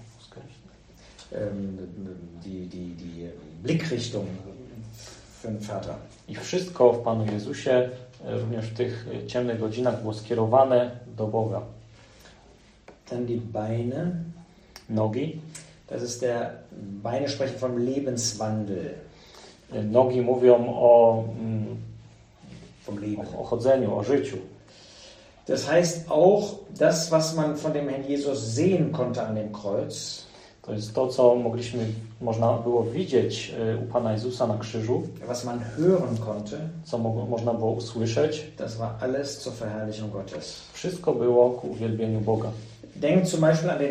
die Blickrichtung für den Vater. I wszystko w Panu Jezusie, również w tych ciemnych godzinach, było skierowane do Boga. Dann die Beine. Nogi. Das ist Beine sprechen vom Lebenswandel. Nogi mówią vom Leben. O chodzeniu, o życiu. Das heißt auch, das, was man von dem Herrn Jesus sehen konnte an dem Kreuz. To jest to, co można było widzieć u Pana Jezusa na krzyżu. Was man hören konnte. Co można było usłyszeć. Das war alles zur Verherrlichung Gottes. Wszystko było ku uwielbieniu Boga. Denkt zum Beispiel an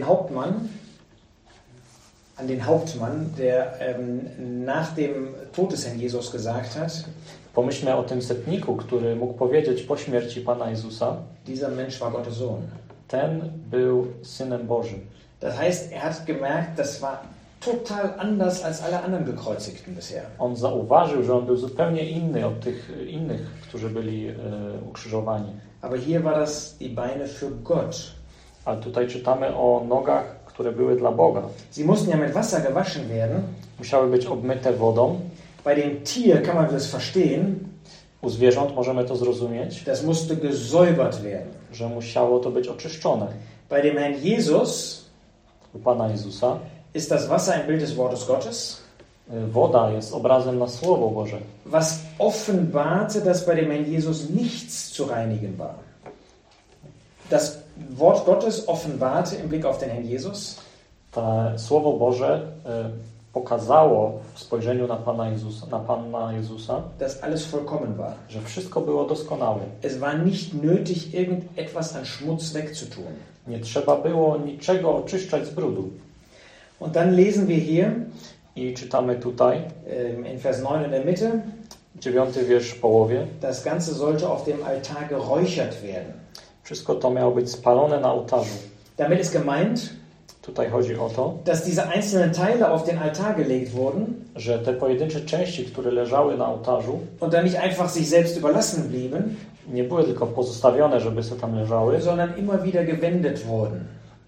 den Hauptmann, der nach dem Tod des Herrn Jesus gesagt hat, pomyślmy o tym setniku, który mógł powiedzieć po śmierci Pana Jezusa, dieser Mensch war Gottes Sohn. Ten był Synem Bożym. Das heißt, hat gemerkt, das war total anders als alle anderen Gekreuzigten bisher. On zauważył, że on był zupełnie inny od tych innych, którzy byli ukrzyżowani. Aber hier war das die Beine für Gott. Ale tutaj czytamy o nogach, które były dla Boga. Sie mussten ja mit Wasser gewaschen werden. Musiały być obmyte wodą. Bei dem Tier kann man das verstehen. U zwierząt możemy to zrozumieć. Das musste gesäubert werden. Że musiało to być oczyszczone. Bei dem Herrn Jesus, u Pana Jezusa, ist das Wasser ein Bild des Wortes Gottes. Woda jest obrazem na Słowo Boże. Was offenbarte, dass bei dem Herrn Jesus nichts zu reinigen war. Das Wort Gottes offenbarte im Blick auf den Herrn Jesus. To Słowo Boże pokazało w spojrzeniu na Pana Jezusa, dass alles vollkommen war. Że wszystko było doskonałe. Es war nicht nötig, irgendetwas an Schmutz wegzutun. Nie trzeba było niczego oczyszczać z brudu. Und dann lesen wir hier I czytamy tutaj, in Vers 9 in der Mitte, 9 wiersz w połowie. das Ganze sollte auf dem Altar geräuchert werden. Wszystko to miało być spalone na ołtarzu. Damit ist gemeint, Tutaj chodzi o to, dass diese einzelnen Teile auf den Altar gelegt wurden że te pojedyncze części, które leżały na ołtarzu, und dann nicht einfach sich selbst überlassen blieben, nie były tylko pozostawione, żeby sobie tam leżały, sondern immer wieder gewendet wurden,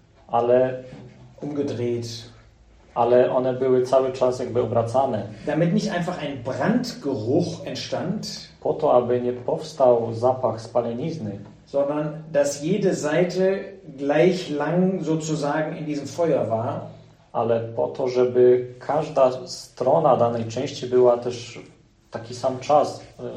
umgedreht, ale one były cały czas jakby obracane, damit nicht einfach ein Brandgeruch entstand, po to, aby nie powstał zapach spalenizny, sondern dass jede Seite gleich lang sozusagen in diesem Feuer war. ale po to, żeby każda strona danej części była też taki sam czas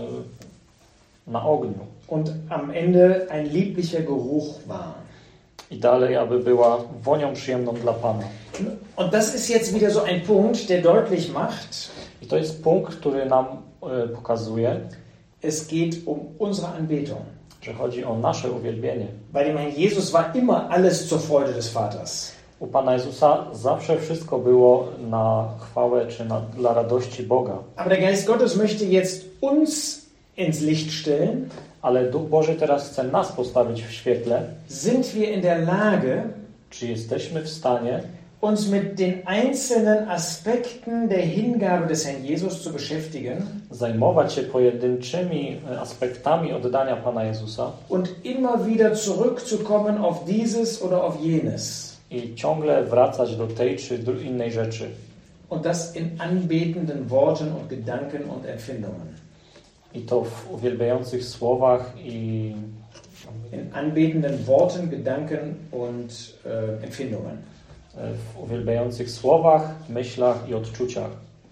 na ogniu. Und am Ende ein lieblicher Geruch war. I dalej, aby była wonią przyjemną dla Pana. Und das ist jetzt wieder so ein Punkt, der deutlich macht, I to jest punkt, który nam pokazuje, es geht um unsere Anbetung. że chodzi o nasze uwielbienie. Bei dem Herrn Jesus war immer alles zur Freude des Vaters. U Pana Jezusa zawsze wszystko było na chwałę czy dla radości Boga. Aber der Geist Gottes möchte jetzt uns ins Licht stellen. Ale Duch Boży teraz chce nas postawić w świetle. Sind wir in der Lage, Czy jesteśmy w stanie uns mit den einzelnen Aspekten der Hingabe des Herrn Jesus zu beschäftigen zajmować się pojedynczymi aspektami oddania Pana Jezusa und immer wieder zurückzukommen auf dieses oder auf jenes i ciągle wracać do tej czy do innej rzeczy. und das in anbetenden Worten und Gedanken und Empfindungen. I to w uwielbiających słowach i In anbetenden Worten, Gedanken und Empfindungen. w uwielbiających słowach, myślach i odczuciach.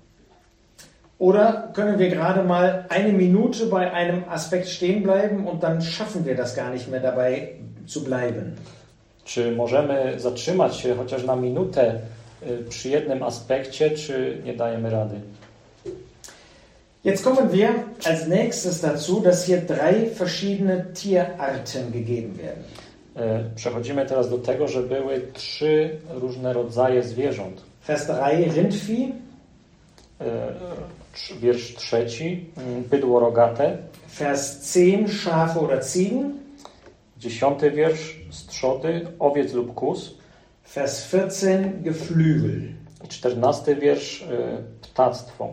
Oder können wir gerade mal eine Minute bei einem Aspekt stehen bleiben und dann schaffen wir das gar nicht mehr dabei zu bleiben. Czy możemy zatrzymać się chociaż na minutę przy jednym aspekcie, czy nie dajemy rady? Jetzt kommen wir als nächstes dazu, dass hier 3 verschiedene Tierarten gegeben werden. Przechodzimy teraz do tego, że były 3 różne rodzaje zwierząt. Vers 3, Rindvieh. Wiersz 3, bydło rogate. Vers 10, Schafe oder Ziegen. 10 wiersz, strzody, owiec lub kóz. Vers 14, Geflügel. I 14 wiersz, ptactwo.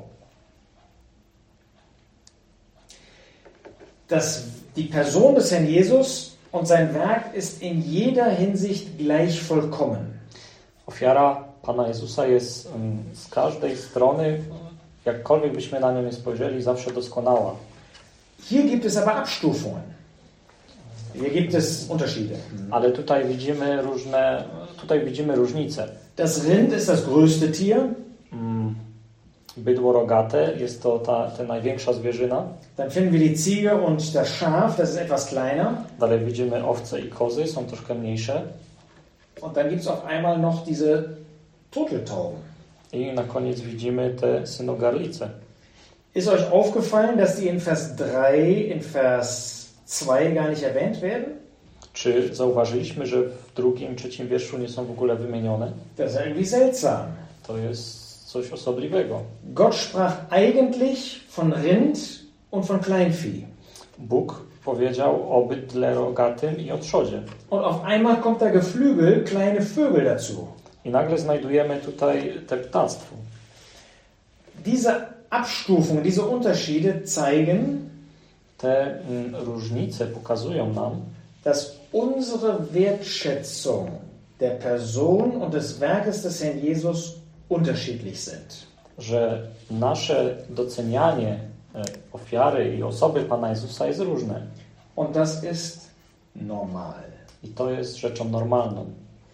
Die Person des Herrn Jesus und sein Werk ist in jeder Hinsicht gleich vollkommen. Ofiara Pana Jezusa jest z każdej strony, jakkolwiek byśmy na nią nie spojrzeli, zawsze doskonała. Hier gibt es aber Abstufungen. Hier gibt es Unterschiede. Ale tutaj widzimy różnice. Das Rind ist das größte Tier. Bydło rogate jest to ta największa zwierzyna. Dann finden wir die Ziege und das Schaf, das ist etwas kleiner. Dalej widzimy owce i kozy, są troszkę mniejsze. Und dann gibt es auf einmal noch diese Turteltauben. I na koniec widzimy te synogarlice. Ist euch aufgefallen, dass die in Vers 3, in Vers 2 gar nicht erwähnt werden? Czy zauważyliśmy, że w 2. i 3. wierszu nie są w ogóle wymienione? Das ist irgendwie seltsam. To jest coś osobliwego. Gott sprach eigentlich von Rind und von Kleinvieh. Bóg powiedział o bydle rogatym i o trzodzie. Und auf einmal kommt da Geflügel, kleine Vögel dazu. I nagle znajdujemy tutaj te ptactwo. Diese Abstufungen, diese Unterschiede zeigen, te różnice pokazują nam, dass unsere Wertschätzung der Person und des Werkes des Herrn Jesus unterschiedlich sind. Że nasze docenianie ofiary i osoby Pana Jezusa jest różne. Und das ist normal. I to jest rzeczą normalną.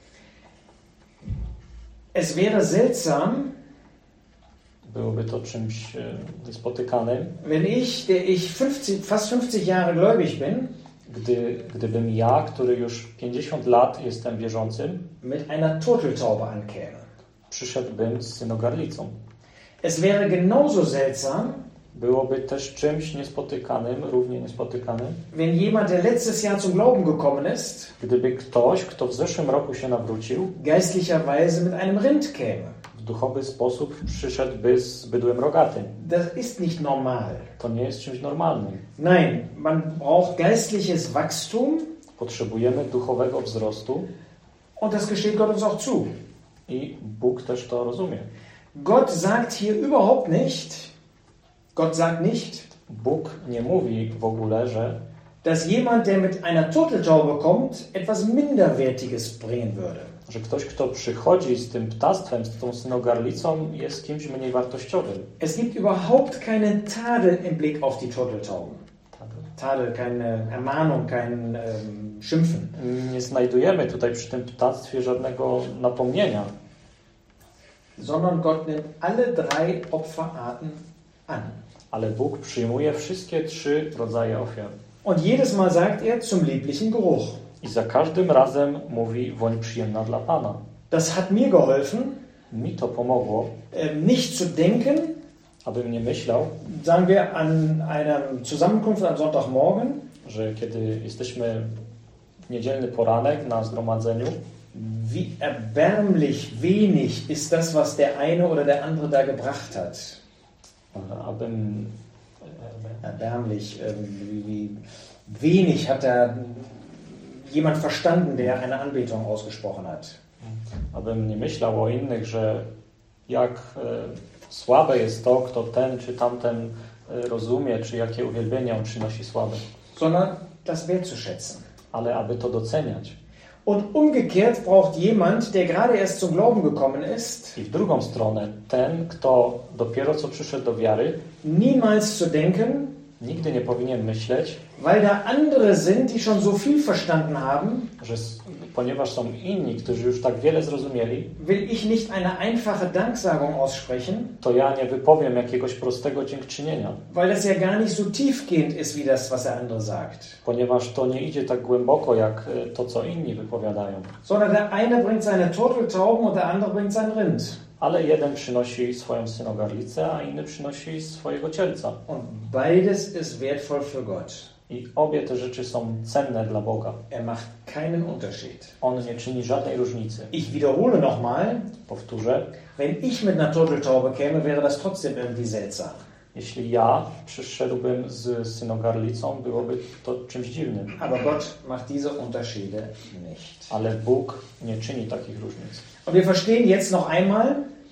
Es wäre seltsam, byłoby to czymś niespotykanym, wenn ich, der ich fast 50 Jahre gläubig bin, gdybym ja, który już 50 lat jestem wierzącym, mit einer Turteltaube ankäme. przyszedłbym z synogarlicą. Es wäre genauso seltsam, byłoby też czymś niespotykanym, równie niespotykanym, wenn jemand, der letztes Jahr zum Glauben gekommen ist, gdyby ktoś, kto w zeszłym roku się nawrócił, geistlicherweise mit einem Rind käme. w duchowy sposób przyszedłby z bydłem rogatym. Das ist nicht normal. To nie jest czymś normalnym. Nein, man braucht geistliches Wachstum Potrzebujemy duchowego wzrostu und das gesteht Gott uns auch zu. i Bóg też to rozumie. Gott sagt hier überhaupt nicht, Gott sagt nicht, Bóg nie mówi w ogóle, że dass jemand, der mit einer Turteltaube kommt, etwas Minderwertiges bringen würde. ktoś, kto przychodzi z tym ptactwem, z tą synogarlicą, jest kimś mniej wartościowym. Es gibt überhaupt keinen Tadel im Blick auf die Turteltauben. Tadel, keine Ermahnung, kein Schimpfen. Nie znajdujemy tutaj przy tym ptactwie żadnego napomnienia, Sondern Gott nimmt alle drei Opferarten an. ale Bóg przyjmuje wszystkie 3 rodzaje ofiar. Und jedes Mal sagt er zum lieblichen Geruch. I za każdym razem mówi woń przyjemna dla Pana. Das hat mir geholfen, Mi to pomogło, nicht zu denken, abym nie myślał, sagen wir an einer Zusammenkunft am Sonntagmorgen, że kiedy jesteśmy w niedzielny poranek na zgromadzeniu, wie erbärmlich wenig ist das, was der eine oder der andere da gebracht hat. abym Erbärmlich, wie wenig hat da jemand verstanden, der eine Anbetung ausgesprochen hat. abym nie myślał o innych, że jak słabe jest to, kto ten czy tamten rozumie, czy jakie uwielbienie on przynosi słabe, Sondern das wertzuschätzen. ale aby to doceniać. Und umgekehrt braucht jemand, der gerade erst zum Glauben gekommen ist, I w drugą stronę, ten, kto dopiero co przyszedł do wiary, niemals zu denken, nigdy nie powinien myśleć, weil da andere sind, die schon so viel verstanden haben, że ponieważ są inni, którzy już tak wiele zrozumieli, will ich nicht eine einfache Danksagung aussprechen, to ja nie wypowiem jakiegoś prostego dziękczynienia, weil das ja gar nicht so tiefgehend ist, wie das, was der andere sagt. ponieważ to nie idzie tak głęboko, jak to, co inni wypowiadają. Sondern der eine bringt seine Turteltauben und der andere bringt sein Rind. Ale jeden przynosi swoją synogarlicę, a inny przynosi swojego cielca. Und beides ist wertvoll für Gott. I obie te rzeczy są cenne dla Boga. Er macht keinen Unterschied. On nie czyni żadnej różnicy. Ich wiederhole nochmal, Powtórzę, wenn ich mit einer Turteltaube käme, wäre das trotzdem irgendwie seltsam. jeśli ja przyszedłbym z synogarlicą, byłoby to czymś dziwnym. Aber Gott macht diese Unterschiede nicht. Ale Bóg nie czyni takich różnic. Und wir verstehen jetzt noch einmal,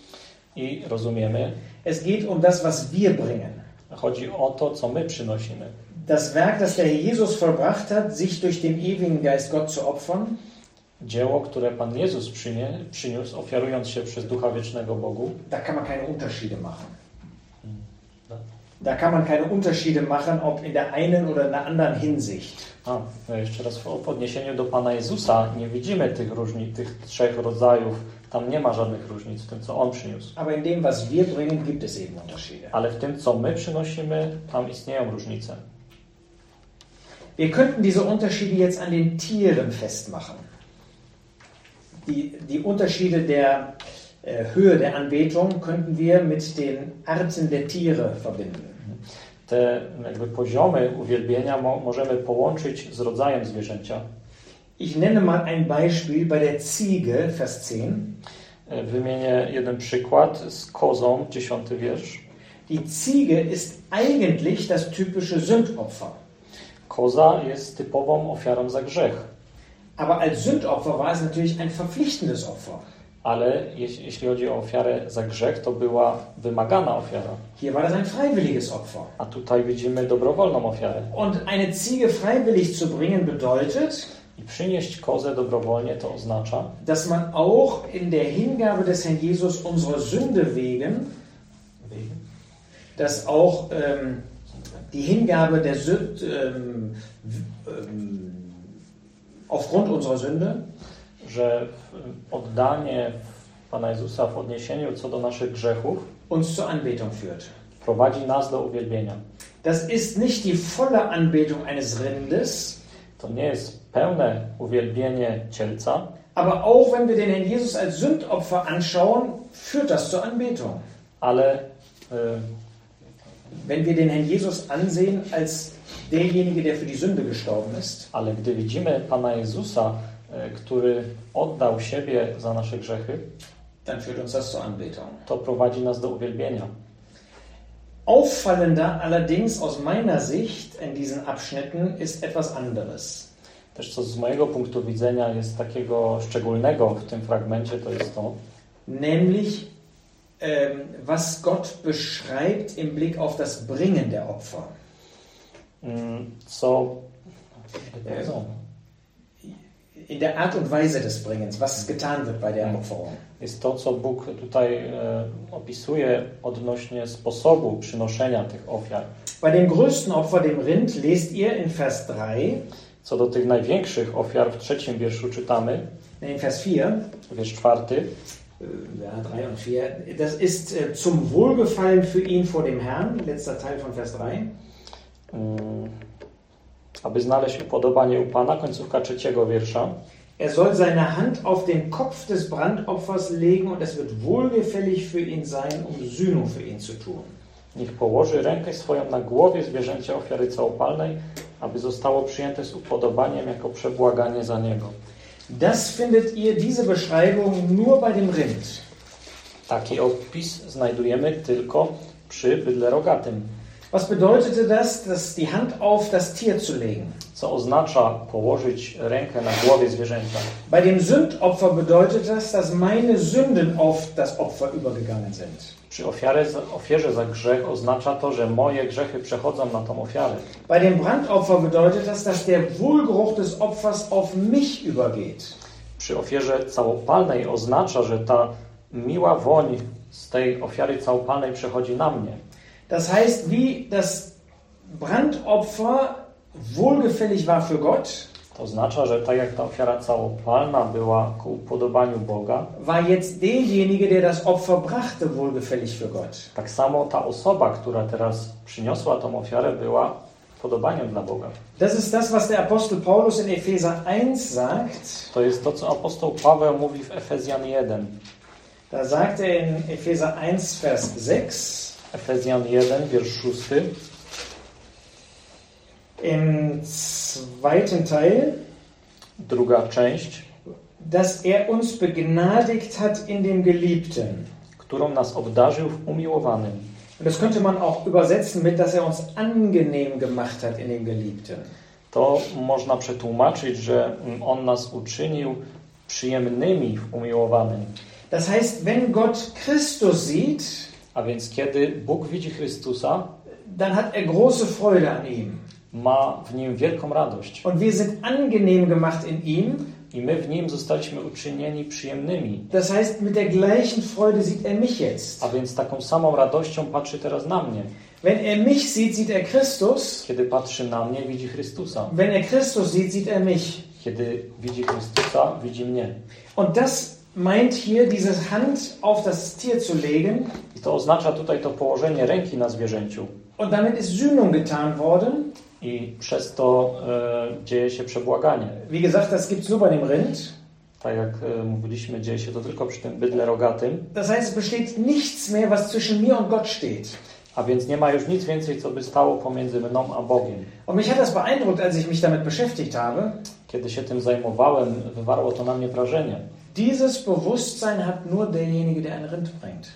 I rozumiemy, es geht um das, was wir bringen. chodzi o to, co my przynosimy. Das Werk, das der Herr Jesus vollbracht hat, sich durch den ewigen Geist Gott zu opfern, Dzieło, które Pan Jezus przyniósł, ofiarując się przez Ducha Wiecznego Bogu, da kann man keine Unterschiede machen. Da kann man keine Unterschiede machen, ob in der einen oder in der anderen Hinsicht. Jeszcze raz w odniesieniu do Pana Jezusa nie widzimy tych różnic, tych 3 rodzajów. Tam nie ma żadnych różnic w tym, co On przyniósł. Aber in dem, was wir bringen, gibt es eben Unterschiede. Ale w tym, co my przynosimy, tam istnieją różnice. Wir könnten diese Unterschiede jetzt an den Tieren festmachen. Die Unterschiede der Höhe der Anbetung könnten wir mit den Arten der Tiere verbinden. Te jakby poziomy uwielbienia możemy połączyć z rodzajem zwierzęcia. Ich nenne mal ein Beispiel bei der Ziege, Vers 10. Wymienię jeden przykład z kozą, 10 wiersz. Die Ziege ist eigentlich das typische Sündopfer. Koza jest typową ofiarą za grzech. Aber als Sündopfer war es natürlich ein verpflichtendes Opfer. Ale jeśli chodzi o ofiarę za grzech, to była wymagana ofiara. Hier war das ein freiwilliges Opfer. A tutaj widzimy dobrowolną ofiarę. Und eine Ziege freiwillig zu bringen bedeutet, I przynieść kozę dobrowolnie to oznacza, dass man auch in der Hingabe des Herrn Jesus unserer Sünde wegen, dass auch die Hingabe der aufgrund unserer Sünde, że oddanie Pana Jezusa w odniesieniu co do naszych grzechów uns zur Anbetung führt. prowadzi nas do uwielbienia. Das ist nicht die volle Anbetung eines Rindes, To nie jest pełne uwielbienie cielca, aber auch wenn wir den Herrn Jesus als Sündopfer anschauen, führt das zur Anbetung. ale Wenn wir den Herrn Jesus ansehen als derjenige, der für die Sünde gestorben ist, Ale gdy widzimy Pana Jezusa, który oddał siebie za nasze grzechy, dann führt uns das zur Anbetung. to prowadzi nas do uwielbienia. Auffallender allerdings aus meiner Sicht in diesen Abschnitten ist etwas anderes. Też co z mojego punktu widzenia jest takiego szczególnego w tym fragmencie, to jest to, Nämlich, was Gott beschreibt im Blick auf das Bringen der Opfer. co In der Art und Weise des Bringens, was getan wird bei der Opferung. jest to, co Bóg tutaj opisuje odnośnie sposobu przynoszenia tych ofiar. Bei dem größten Opfer, dem Rind, lest ihr in Vers 3, Co do tych największych ofiar w 3 wierszu czytamy, in Vers 4, wiersz 4, ja, 3 und 4, das ist zum Wohlgefallen für ihn vor dem Herrn, letzter Teil von Vers 3. aby znaleźć upodobanie u Pana, końcówka 3 wiersza. Er soll seine Hand auf den Kopf des Brandopfers legen und es wird wohlgefällig für ihn sein, Sühnung für ihn zu tun. Niech położy rękę swoją na głowie zwierzęcia ofiary całopalnej, aby zostało przyjęte z upodobaniem jako przebłaganie za niego. Das findet ihr, diese Beschreibung, nur bei dem Rind. Taki opis znajdujemy tylko przy bydle rogatym. Was bedeutete das, die Hand auf das Tier zu legen? Co oznacza położyć rękę na głowie zwierzęcia? Bei dem Sündopfer bedeutet das, dass meine Sünden auf das Opfer übergegangen sind. Przy ofierze za grzech oznacza to, że moje grzechy przechodzą na tą ofiarę. Bei dem Brandopfer bedeutet das, dass der Wohlgeruch des Opfers auf mich übergeht. Przy ofierze całopalnej oznacza, że ta miła woń z tej ofiary całopalnej przechodzi na mnie. Das heißt, wie das Brandopfer wohlgefällig war für Gott, To oznacza, że tak jak ta ofiara całopalna była ku upodobaniu Boga, war jetzt derjenige, der das Opfer brachte, wohlgefällig für Gott. tak samo ta osoba, która teraz przyniosła tą ofiarę, była podobaniem dla Boga. Das ist das, was der Apostel Paulus in Epheser 1 sagt. To jest to, co apostoł Paweł mówi w Efezjan 1. Da sagt er in Epheser 1, Vers 6, Efezjan 1, wiersz 6. im zweiten Teil, Druga część, dass er uns begnadigt hat in dem Geliebten. którą nas obdarzył w umiłowanym. Und das könnte man auch übersetzen mit, dass er uns angenehm gemacht hat in dem Geliebten. To można przetłumaczyć, że On nas uczynił przyjemnymi w umiłowanym. Das heißt, wenn Gott Christus sieht, A więc kiedy Bóg widzi Chrystusa, dann hat er große Freude an ihm. ma w Nim wielką radość. Und wir sind angenehm gemacht in ihm. I my w Nim zostaliśmy uczynieni przyjemnymi. Das heißt, mit der gleichen Freude sieht er mich jetzt. A więc taką samą radością patrzy teraz na mnie. Wenn er mich sieht, sieht er Christus. Kiedy patrzy na mnie, widzi Chrystusa. Wenn er Christus sieht, sieht er mich. Kiedy widzi Chrystusa, widzi mnie. Und das meint hier, diese Hand auf das Tier zu legen. I to oznacza tutaj to położenie ręki na zwierzęciu. Und damit ist Sühnung getan worden. I przez to dzieje się przebłaganie. Wie gesagt, das gibt es nur bei dem Rind. Tak jak mówiliśmy, dzieje się to tylko przy tym bydle rogatym. Das heißt, es besteht nichts mehr, was zwischen mir und Gott steht. A więc nie ma już nic więcej, co by stało pomiędzy mną a Bogiem. Und mich hat das beeindruckt, als ich mich damit beschäftigt habe. Kiedy się tym zajmowałem, wywarło to na mnie wrażenie. Dieses Bewusstsein hat nur derjenige, der ein Rind bringt.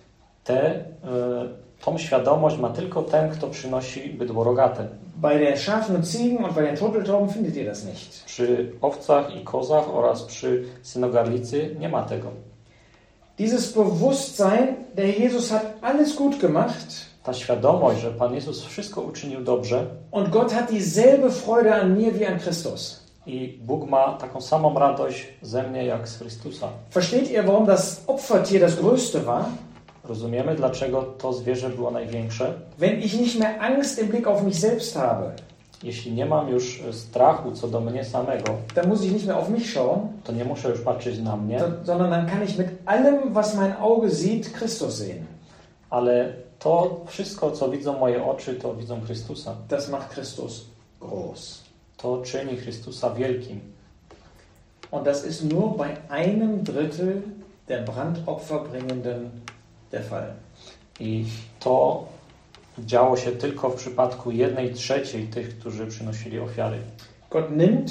Tą świadomość ma tylko ten, kto przynosi bydło rogate. Bei den Schafen und Ziegen und bei den Turteltauben findet ihr das nicht. Przy owcach i kozach oraz przy synogarlicy nie ma tego. Dieses Bewusstsein, der Jesus hat alles gut gemacht. Ta świadomość, że Pan Jezus wszystko uczynił dobrze Und Gott hat dieselbe Freude an mir wie an Christus. i Bóg ma taką samą radość ze mnie jak z Chrystusa. Versteht ihr, warum das Opfertier das größte war? Rozumiemy, dlaczego to zwierzę było największe? Wenn ich nicht mehr Angst im Blick auf mich selbst habe, Jeśli nie mam już strachu co do mnie samego, dann muss ich nicht mehr auf mich schauen, to nie muszę już patrzeć na mnie, sondern dann kann ich mit allem, was mein Auge sieht, Christus sehen. ale to wszystko, co widzą moje oczy, to widzą Chrystusa. Das macht Christus groß. To czyni Chrystusa wielkim. Und das ist nur bei 1/3 der Brandopferbringenden der Fall. I to działo się tylko w przypadku 1/3 tych, którzy przynosili ofiary. Gott nimmt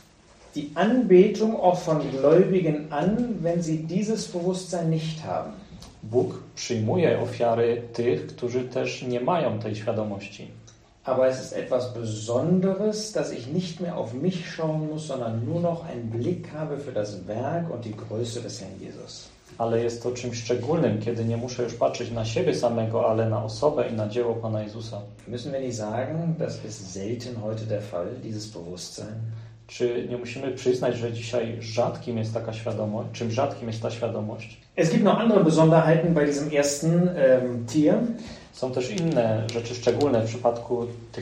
die Anbetung auch von Gläubigen an, wenn sie dieses Bewusstsein nicht haben. Bóg przyjmuje ofiary tych, którzy też nie mają tej świadomości. Aber es ist etwas Besonderes, dass ich nicht mehr auf mich schauen muss, sondern nur noch einen Blick habe für das Werk und die Größe des Herrn Jesus. Ale jest to czymś szczególnym, kiedy nie muszę już patrzeć na siebie samego, ale na osobę i na dzieło Pana Jezusa. Müssen wir nicht sagen, das ist selten heute der Fall, dieses Bewusstsein? Czy nie musimy przyznać, że dzisiaj rzadkim jest taka świadomość? Czym rzadkim jest ta świadomość? Es gibt noch andere Besonderheiten bei diesem ersten Tier. Są też inne rzeczy szczególne w przypadku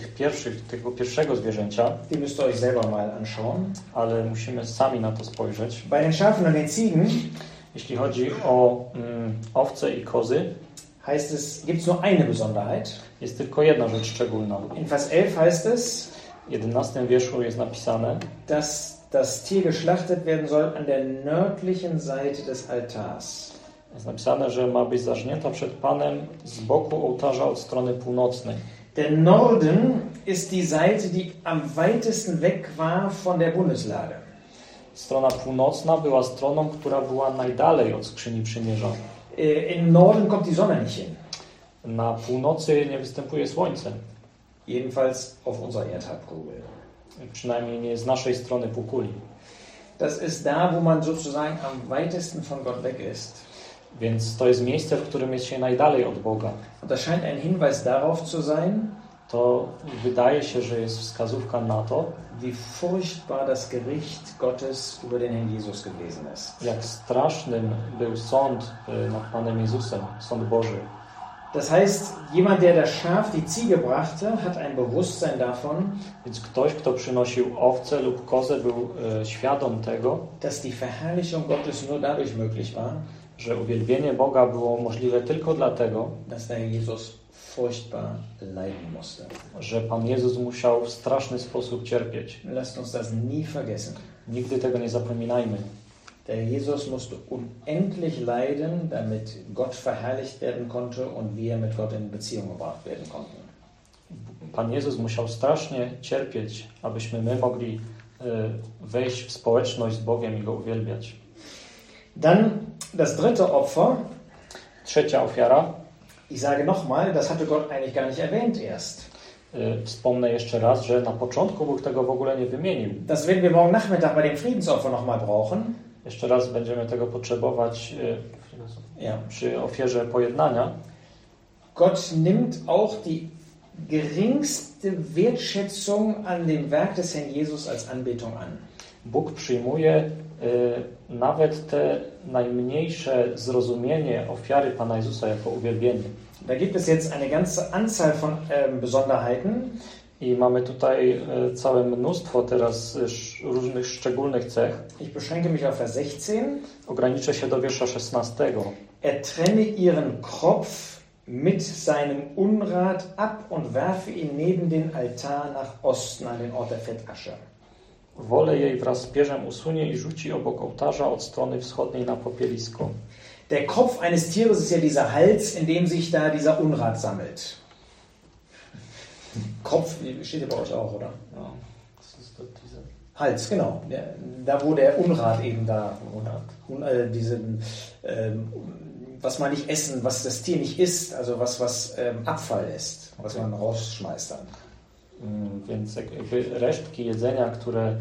tego pierwszego zwierzęcia, Die müsst ihr euch selber mal anschauen. ale musimy sami na to spojrzeć. Bei den Schafen und den Ziegen Jeśli chodzi o owce i kozy, gibt es nur eine Besonderheit. jest tylko jedna rzecz szczególna. In Vers 11 heißt es, W 11 wierszu jest napisane, dass das Tier geschlachtet werden soll an der nördlichen Seite des Altars. jest napisane, że ma być zarżnięta przed Panem z boku ołtarza od strony północnej. Der Norden ist die Seite, die am weitesten weg war von der Bundeslade. Strona północna była stroną, która była najdalej od skrzyni przymierza. Im Norden kommt die Sonne nicht hin. Na północy nie występuje słońce. Jedenfalls auf unserer Erdhalbkugel. Przynajmniej nie z naszej strony półkuli. Das ist da, wo man sozusagen am weitesten von Gott weg ist. Więc to jest miejsce, w którym jest się najdalej od Boga. Und das scheint ein Hinweis darauf zu sein, To wydaje się, że jest wskazówka na to, wie furchtbar das Gericht Gottes über den Herrn Jesus gewesen ist. jak strasznym był sąd nad Panem Jezusem, sąd Boży. Das heißt, jemand, der das Schaf, die Ziege brachte, hat ein Bewusstsein davon, Więc ktoś, kto przynosił owcę lub kozę, był świadom tego, dass die Verherrlichung Gottes nur dadurch möglich war, że uwielbienie Boga było możliwe tylko dlatego, dass der Herr Jesus furchtbar leiden musste. że Pan Jezus musiał w straszny sposób cierpieć. Lasst uns das nie vergessen. Nigdy tego nie zapominajmy. Der Jesus musste unendlich leiden, damit Gott verherrlicht werden konnte und wir mit Gott in Beziehung gebracht werden konnten. Pan Jezus musiał strasznie cierpieć, abyśmy my mogli wejść w społeczność z Bogiem i Go uwielbiać. Dann das dritte Opfer. Trzecia ofiara. Ich sage nochmal, das hatte Gott eigentlich gar nicht erwähnt erst. Wspomnę jeszcze raz, że na początku Bóg tego w ogóle nie wymienił. Das werden wir morgen Nachmittag bei dem Friedensopfer nochmal brauchen. Jeszcze raz będziemy tego potrzebować Ja. przy ofierze pojednania. Gott nimmt auch die geringste Wertschätzung an dem Werk des Herrn Jesus als Anbetung an. Bóg przyjmuje nawet te najmniejsze zrozumienie ofiary Pana Jezusa jako uwielbienie. Da gibt es jetzt eine ganze Anzahl von Besonderheiten. I mamy tutaj całe mnóstwo teraz różnych szczególnych cech. Ich beschränke mich auf Vers 16. Ograniczę się do wiersza 16. Trenne ihren Kopf mit seinem Unrat ab und werfe ihn neben den Altar nach Osten an den Ort der Fettasche. Wolę jej wraz z pierzem usunie i rzuci obok ołtarza od strony wschodniej na popielisko. Der Kopf eines Tieres ist ja dieser Hals, in dem sich da dieser Unrat sammelt. Kopf, steht ja bei euch auch, oder? Ja, das ist diese Hals, genau. Da, wo der Unrat eben da, was man nicht essen, was das Tier nicht isst, also was Abfall ist, was man rausschmeißt dann. Więc jakby resztki jedzenia, które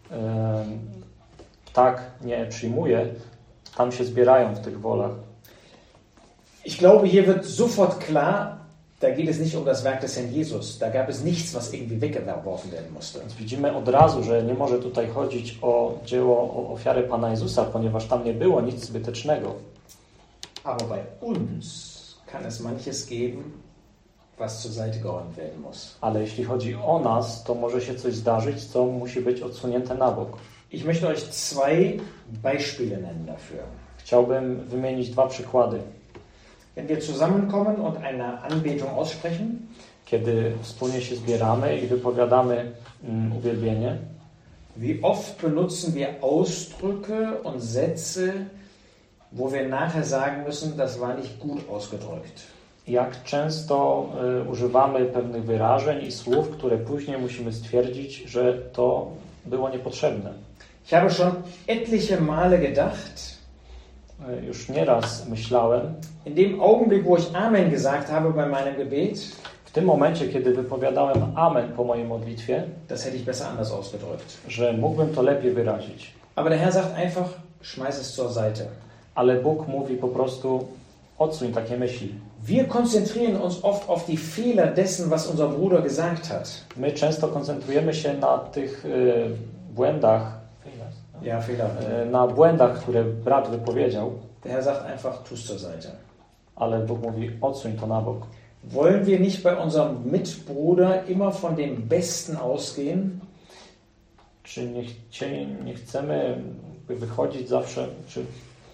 ptak nie przyjmuje, tam się zbierają w tych wolach. Ich glaube, hier wird sofort klar, da geht es nicht um das Werk des Herrn Jesus. Da gab es nichts, was irgendwie weggeworfen werden musste. Więc widzimy od razu, że nie może tutaj chodzić o dzieło, o ofiarę Pana Jezusa, ponieważ tam nie było nic zbytecznego. Aber bei uns kann es manches geben, was zur Seite geräumt werden muss. Ale jeśli chodzi o nas, to może się coś zdarzyć, co musi być odsunięte na bok. Ich möchte euch zwei Beispiele nennen dafür. Chciałbym wymienić dwa przykłady. Wenn wir zusammenkommen und eine Anbetung aussprechen, kiedy wspólnie się zbieramy i wypowiadamy uwielbienie, wie oft benutzen wir Ausdrücke und Sätze, wo wir nachher sagen müssen, das war nicht gut ausgedrückt. jak często używamy pewnych wyrażeń i słów, które później musimy stwierdzić, że to było niepotrzebne. Ich habe schon etliche Male gedacht, Już nieraz myślałem, in dem Augenblick, wo ich Amen gesagt habe bei meinem Gebet, w tym momencie, kiedy wypowiadałem amen po mojej modlitwie, das hätte ich besser anders ausgedrückt. że mógłbym to lepiej wyrazić. Aber der Herr sagt einfach, schmeiß es zur Seite. Ale Bóg mówi po prostu, odsuń takie myśli. Wir konzentrieren uns oft auf die Fehler dessen, was unser Bruder gesagt hat. My często koncentrujemy się na tych błędach, Ja, Fehler. na błędach, które brat wypowiedział, Der Herr sagt einfach, tu es zur Seite. ale Bóg mówi, odsuń to na bok. Wollen wir nicht bei unserem Mitbruder immer von dem Besten ausgehen? Czy nie chcemy wychodzić zawsze, czy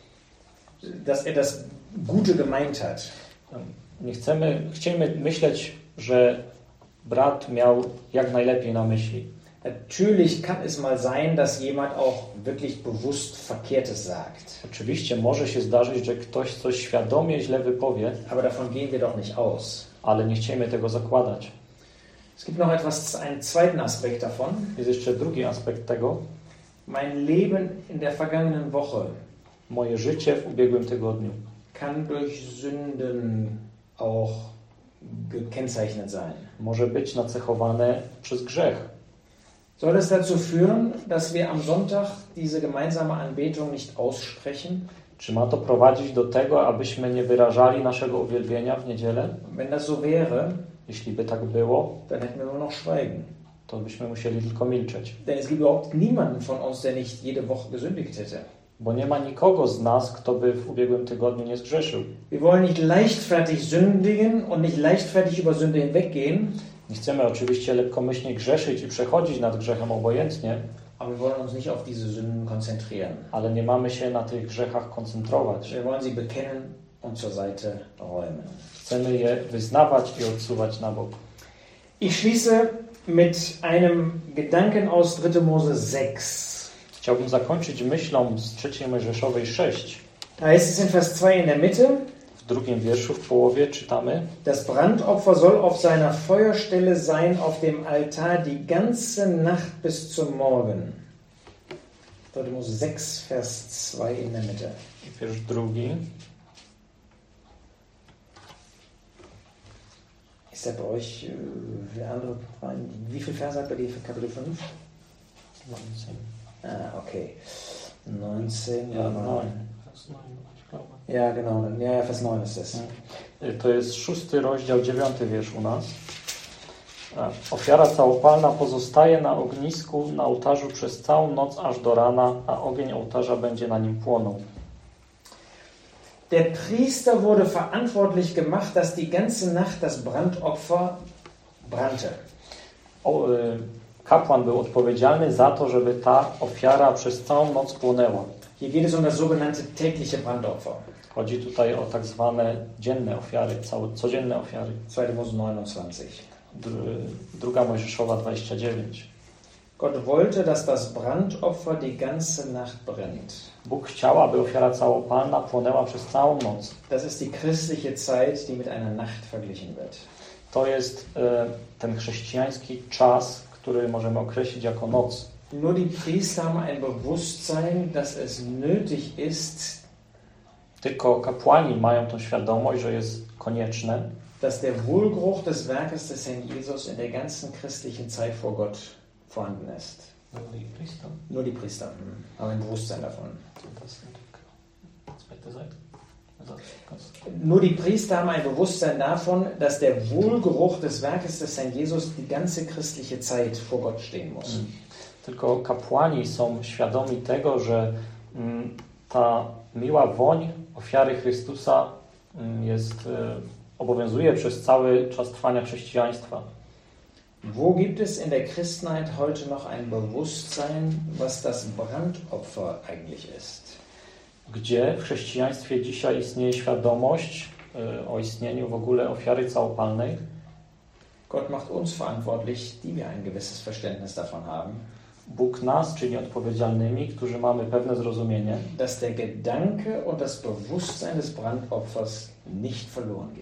Dass er das Gute gemeint hat. chcemy myśleć, że brat miał jak najlepiej na myśli. Natürlich kann es mal sein, dass jemand auch wirklich bewusst Verkehrtes sagt. Oczywiście może się zdarzyć, że ktoś coś świadomie źle wypowie, Aber davon gehen wir doch nicht aus. ale nie chcemy tego zakładać. Es gibt noch einen zweiten Aspekt davon. Jest jeszcze drugi aspekt tego. Mein Leben in der vergangenen Woche Moje życie w ubiegłym tygodniu kann durch Sünden auch gekennzeichnet sein. może być nacechowane przez grzech. Soll es dazu führen, dass wir am Sonntag diese gemeinsame Anbetung nicht aussprechen? Czy ma to prowadzić do tego, abyśmy nie wyrażali naszego uwielbienia w niedzielę? Wenn das so wäre, Jeśli by tak było, dann hätten wir nur noch schweigen. to byśmy musieli tylko milczeć. Denn es gibt überhaupt niemanden von uns, der nicht jede Woche gesündigt hätte. Bo nie ma nikogo z nas, kto by w ubiegłym tygodniu nie zgrzeszył. Wir wollen nicht leichtfertig sündigen und nicht leichtfertig über Sünde hinweggehen, Nie chcemy oczywiście lekkomyślnie grzeszyć i przechodzić nad grzechem obojętnie, aber wir wollen uns nicht auf diese Sünden konzentrieren. ale nie mamy się na tych grzechach koncentrować. Wir wollen sie bekennen und zur Seite räumen. Chcemy je wyznawać i odsuwać na bok. Ich schließe mit einem Gedanken aus 3. Mose 6. Chciałbym zakończyć myślą z 3 Mojżeszowej 6. Da heißt es in Vers 2 in der Mitte, W drugim wierszu w połowie czytamy: das Brandopfer soll auf seiner Feuerstelle sein auf dem Altar die ganze Nacht bis zum Morgen. 3. Mose 6, Vers 2 in der Mitte. wiersz drugi. Ist der bei euch, wie viele Verse hat bei dir für Kapitel 5? 19. Okay. 19. Ja, aber- 9. Vers 9, ich glaube. Ja, genau. Ja, Vers 9 ist es. To jest 6 rozdział, 9 wiersz u nas. Ofiara całopalna pozostaje na ognisku na ołtarzu przez całą noc aż do rana, a ogień ołtarza będzie na nim płonął. Der Priester wurde verantwortlich gemacht, dass die ganze Nacht das Brandopfer brannte. Kapłan był odpowiedzialny za to, żeby ta ofiara przez całą noc płonęła. Hier geht es um das sogenannte tägliche Brandopfer. Chodzi tutaj o tak zwane dzienne ofiary, codzienne ofiary. 2. Mose 29. Druga Mojżeszowa 29. Gott wollte, dass das Brandopfer die ganze Nacht brennt. Bóg chciał, aby ofiara całopalna płonęła przez całą noc. Das ist die christliche Zeit, die mit einer Nacht verglichen wird. To jest ten chrześcijański czas, który możemy określić jako noc. Nur die Priester haben ein Bewusstsein, dass es nötig ist, Tylko kapłani mają tą świadomość, że jest konieczne, dass der Wohlgeruch des Werkes des Herrn Jesus in der ganzen christlichen Zeit vor Gott vorhanden ist. Nur die Priester haben ein Bewusstsein davon. Nur die Priester haben ein Bewusstsein davon, dass der Wohlgeruch des Werkes des Herrn Jesus die ganze christliche Zeit vor Gott stehen muss. Tylko kapłani są świadomi tego, że ta miła woń ofiary Chrystusa obowiązuje przez cały czas trwania chrześcijaństwa. Wo gibt es in der Christenheit heute noch ein Bewusstsein, was das Brandopfer eigentlich ist? Gdzie w chrześcijaństwie dzisiaj istnieje świadomość o istnieniu w ogóle ofiary całopalnej? Gott macht uns verantwortlich, die wir ein gewisses Verständnis davon haben, Bóg nas czyni odpowiedzialnymi, którzy mamy pewne zrozumienie, dass der Gedanke und das Bewusstsein des Brandopfers nicht verloren geht.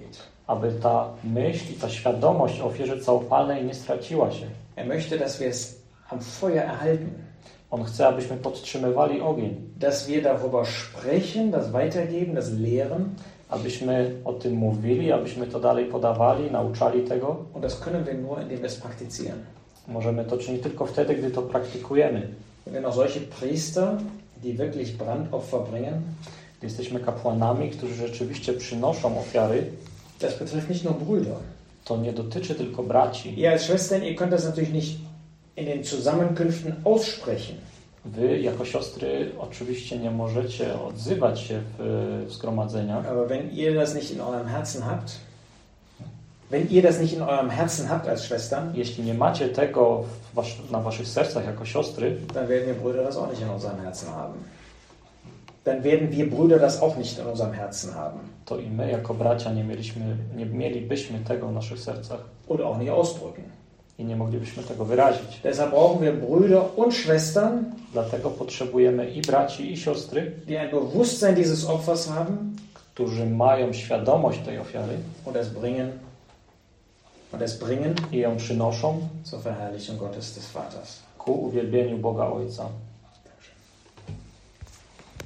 aby ta myśl i ta świadomość o ofierze całopalnej nie straciła się. Möchte, dass wir es am Feuer erhalten. On chce, abyśmy podtrzymywali ogień. Dass wir darüber sprechen, das weitergeben, das lehren. Abyśmy o tym mówili, abyśmy to dalej podawali, nauczali tego. Und das können wir nur, indem wir es praktizieren. Możemy to czynić tylko wtedy, gdy to praktykujemy. Wenn auch solche Priester, die wirklich Brandopfer bringen, jesteśmy kapłanami, którzy rzeczywiście przynoszą ofiary. Das betrifft nicht nur Brüder. To nie dotyczy tylko braci. Ihr als Schwestern, ihr könnt das natürlich nicht in den Zusammenkünften aussprechen. Wy jako siostry oczywiście nie możecie odzywać się w zgromadzeniach. Aber wenn ihr das nicht in eurem Herzen habt, wenn ihr das nicht in eurem Herzen habt als Schwestern, jeśli nie macie tego na waszych sercach jako siostry, dann werden wir Brüder das auch nicht in unserem Herzen haben. Dann werden wir Brüder das auch nicht in unserem Herzen haben. To i my jako bracia nie mielibyśmy tego w naszych sercach. Oder auch nicht ausdrücken. I nie moglibyśmy tego wyrazić. Deshalb brauchen wir Brüder und Schwestern, dlatego potrzebujemy i braci, i siostry, die ein Bewusstsein dieses Opfers haben, którzy mają świadomość tej ofiary und es bringen i ją przynoszą zur Verherrlichung Gottes des Vaters. ku uwielbieniu Boga Ojca.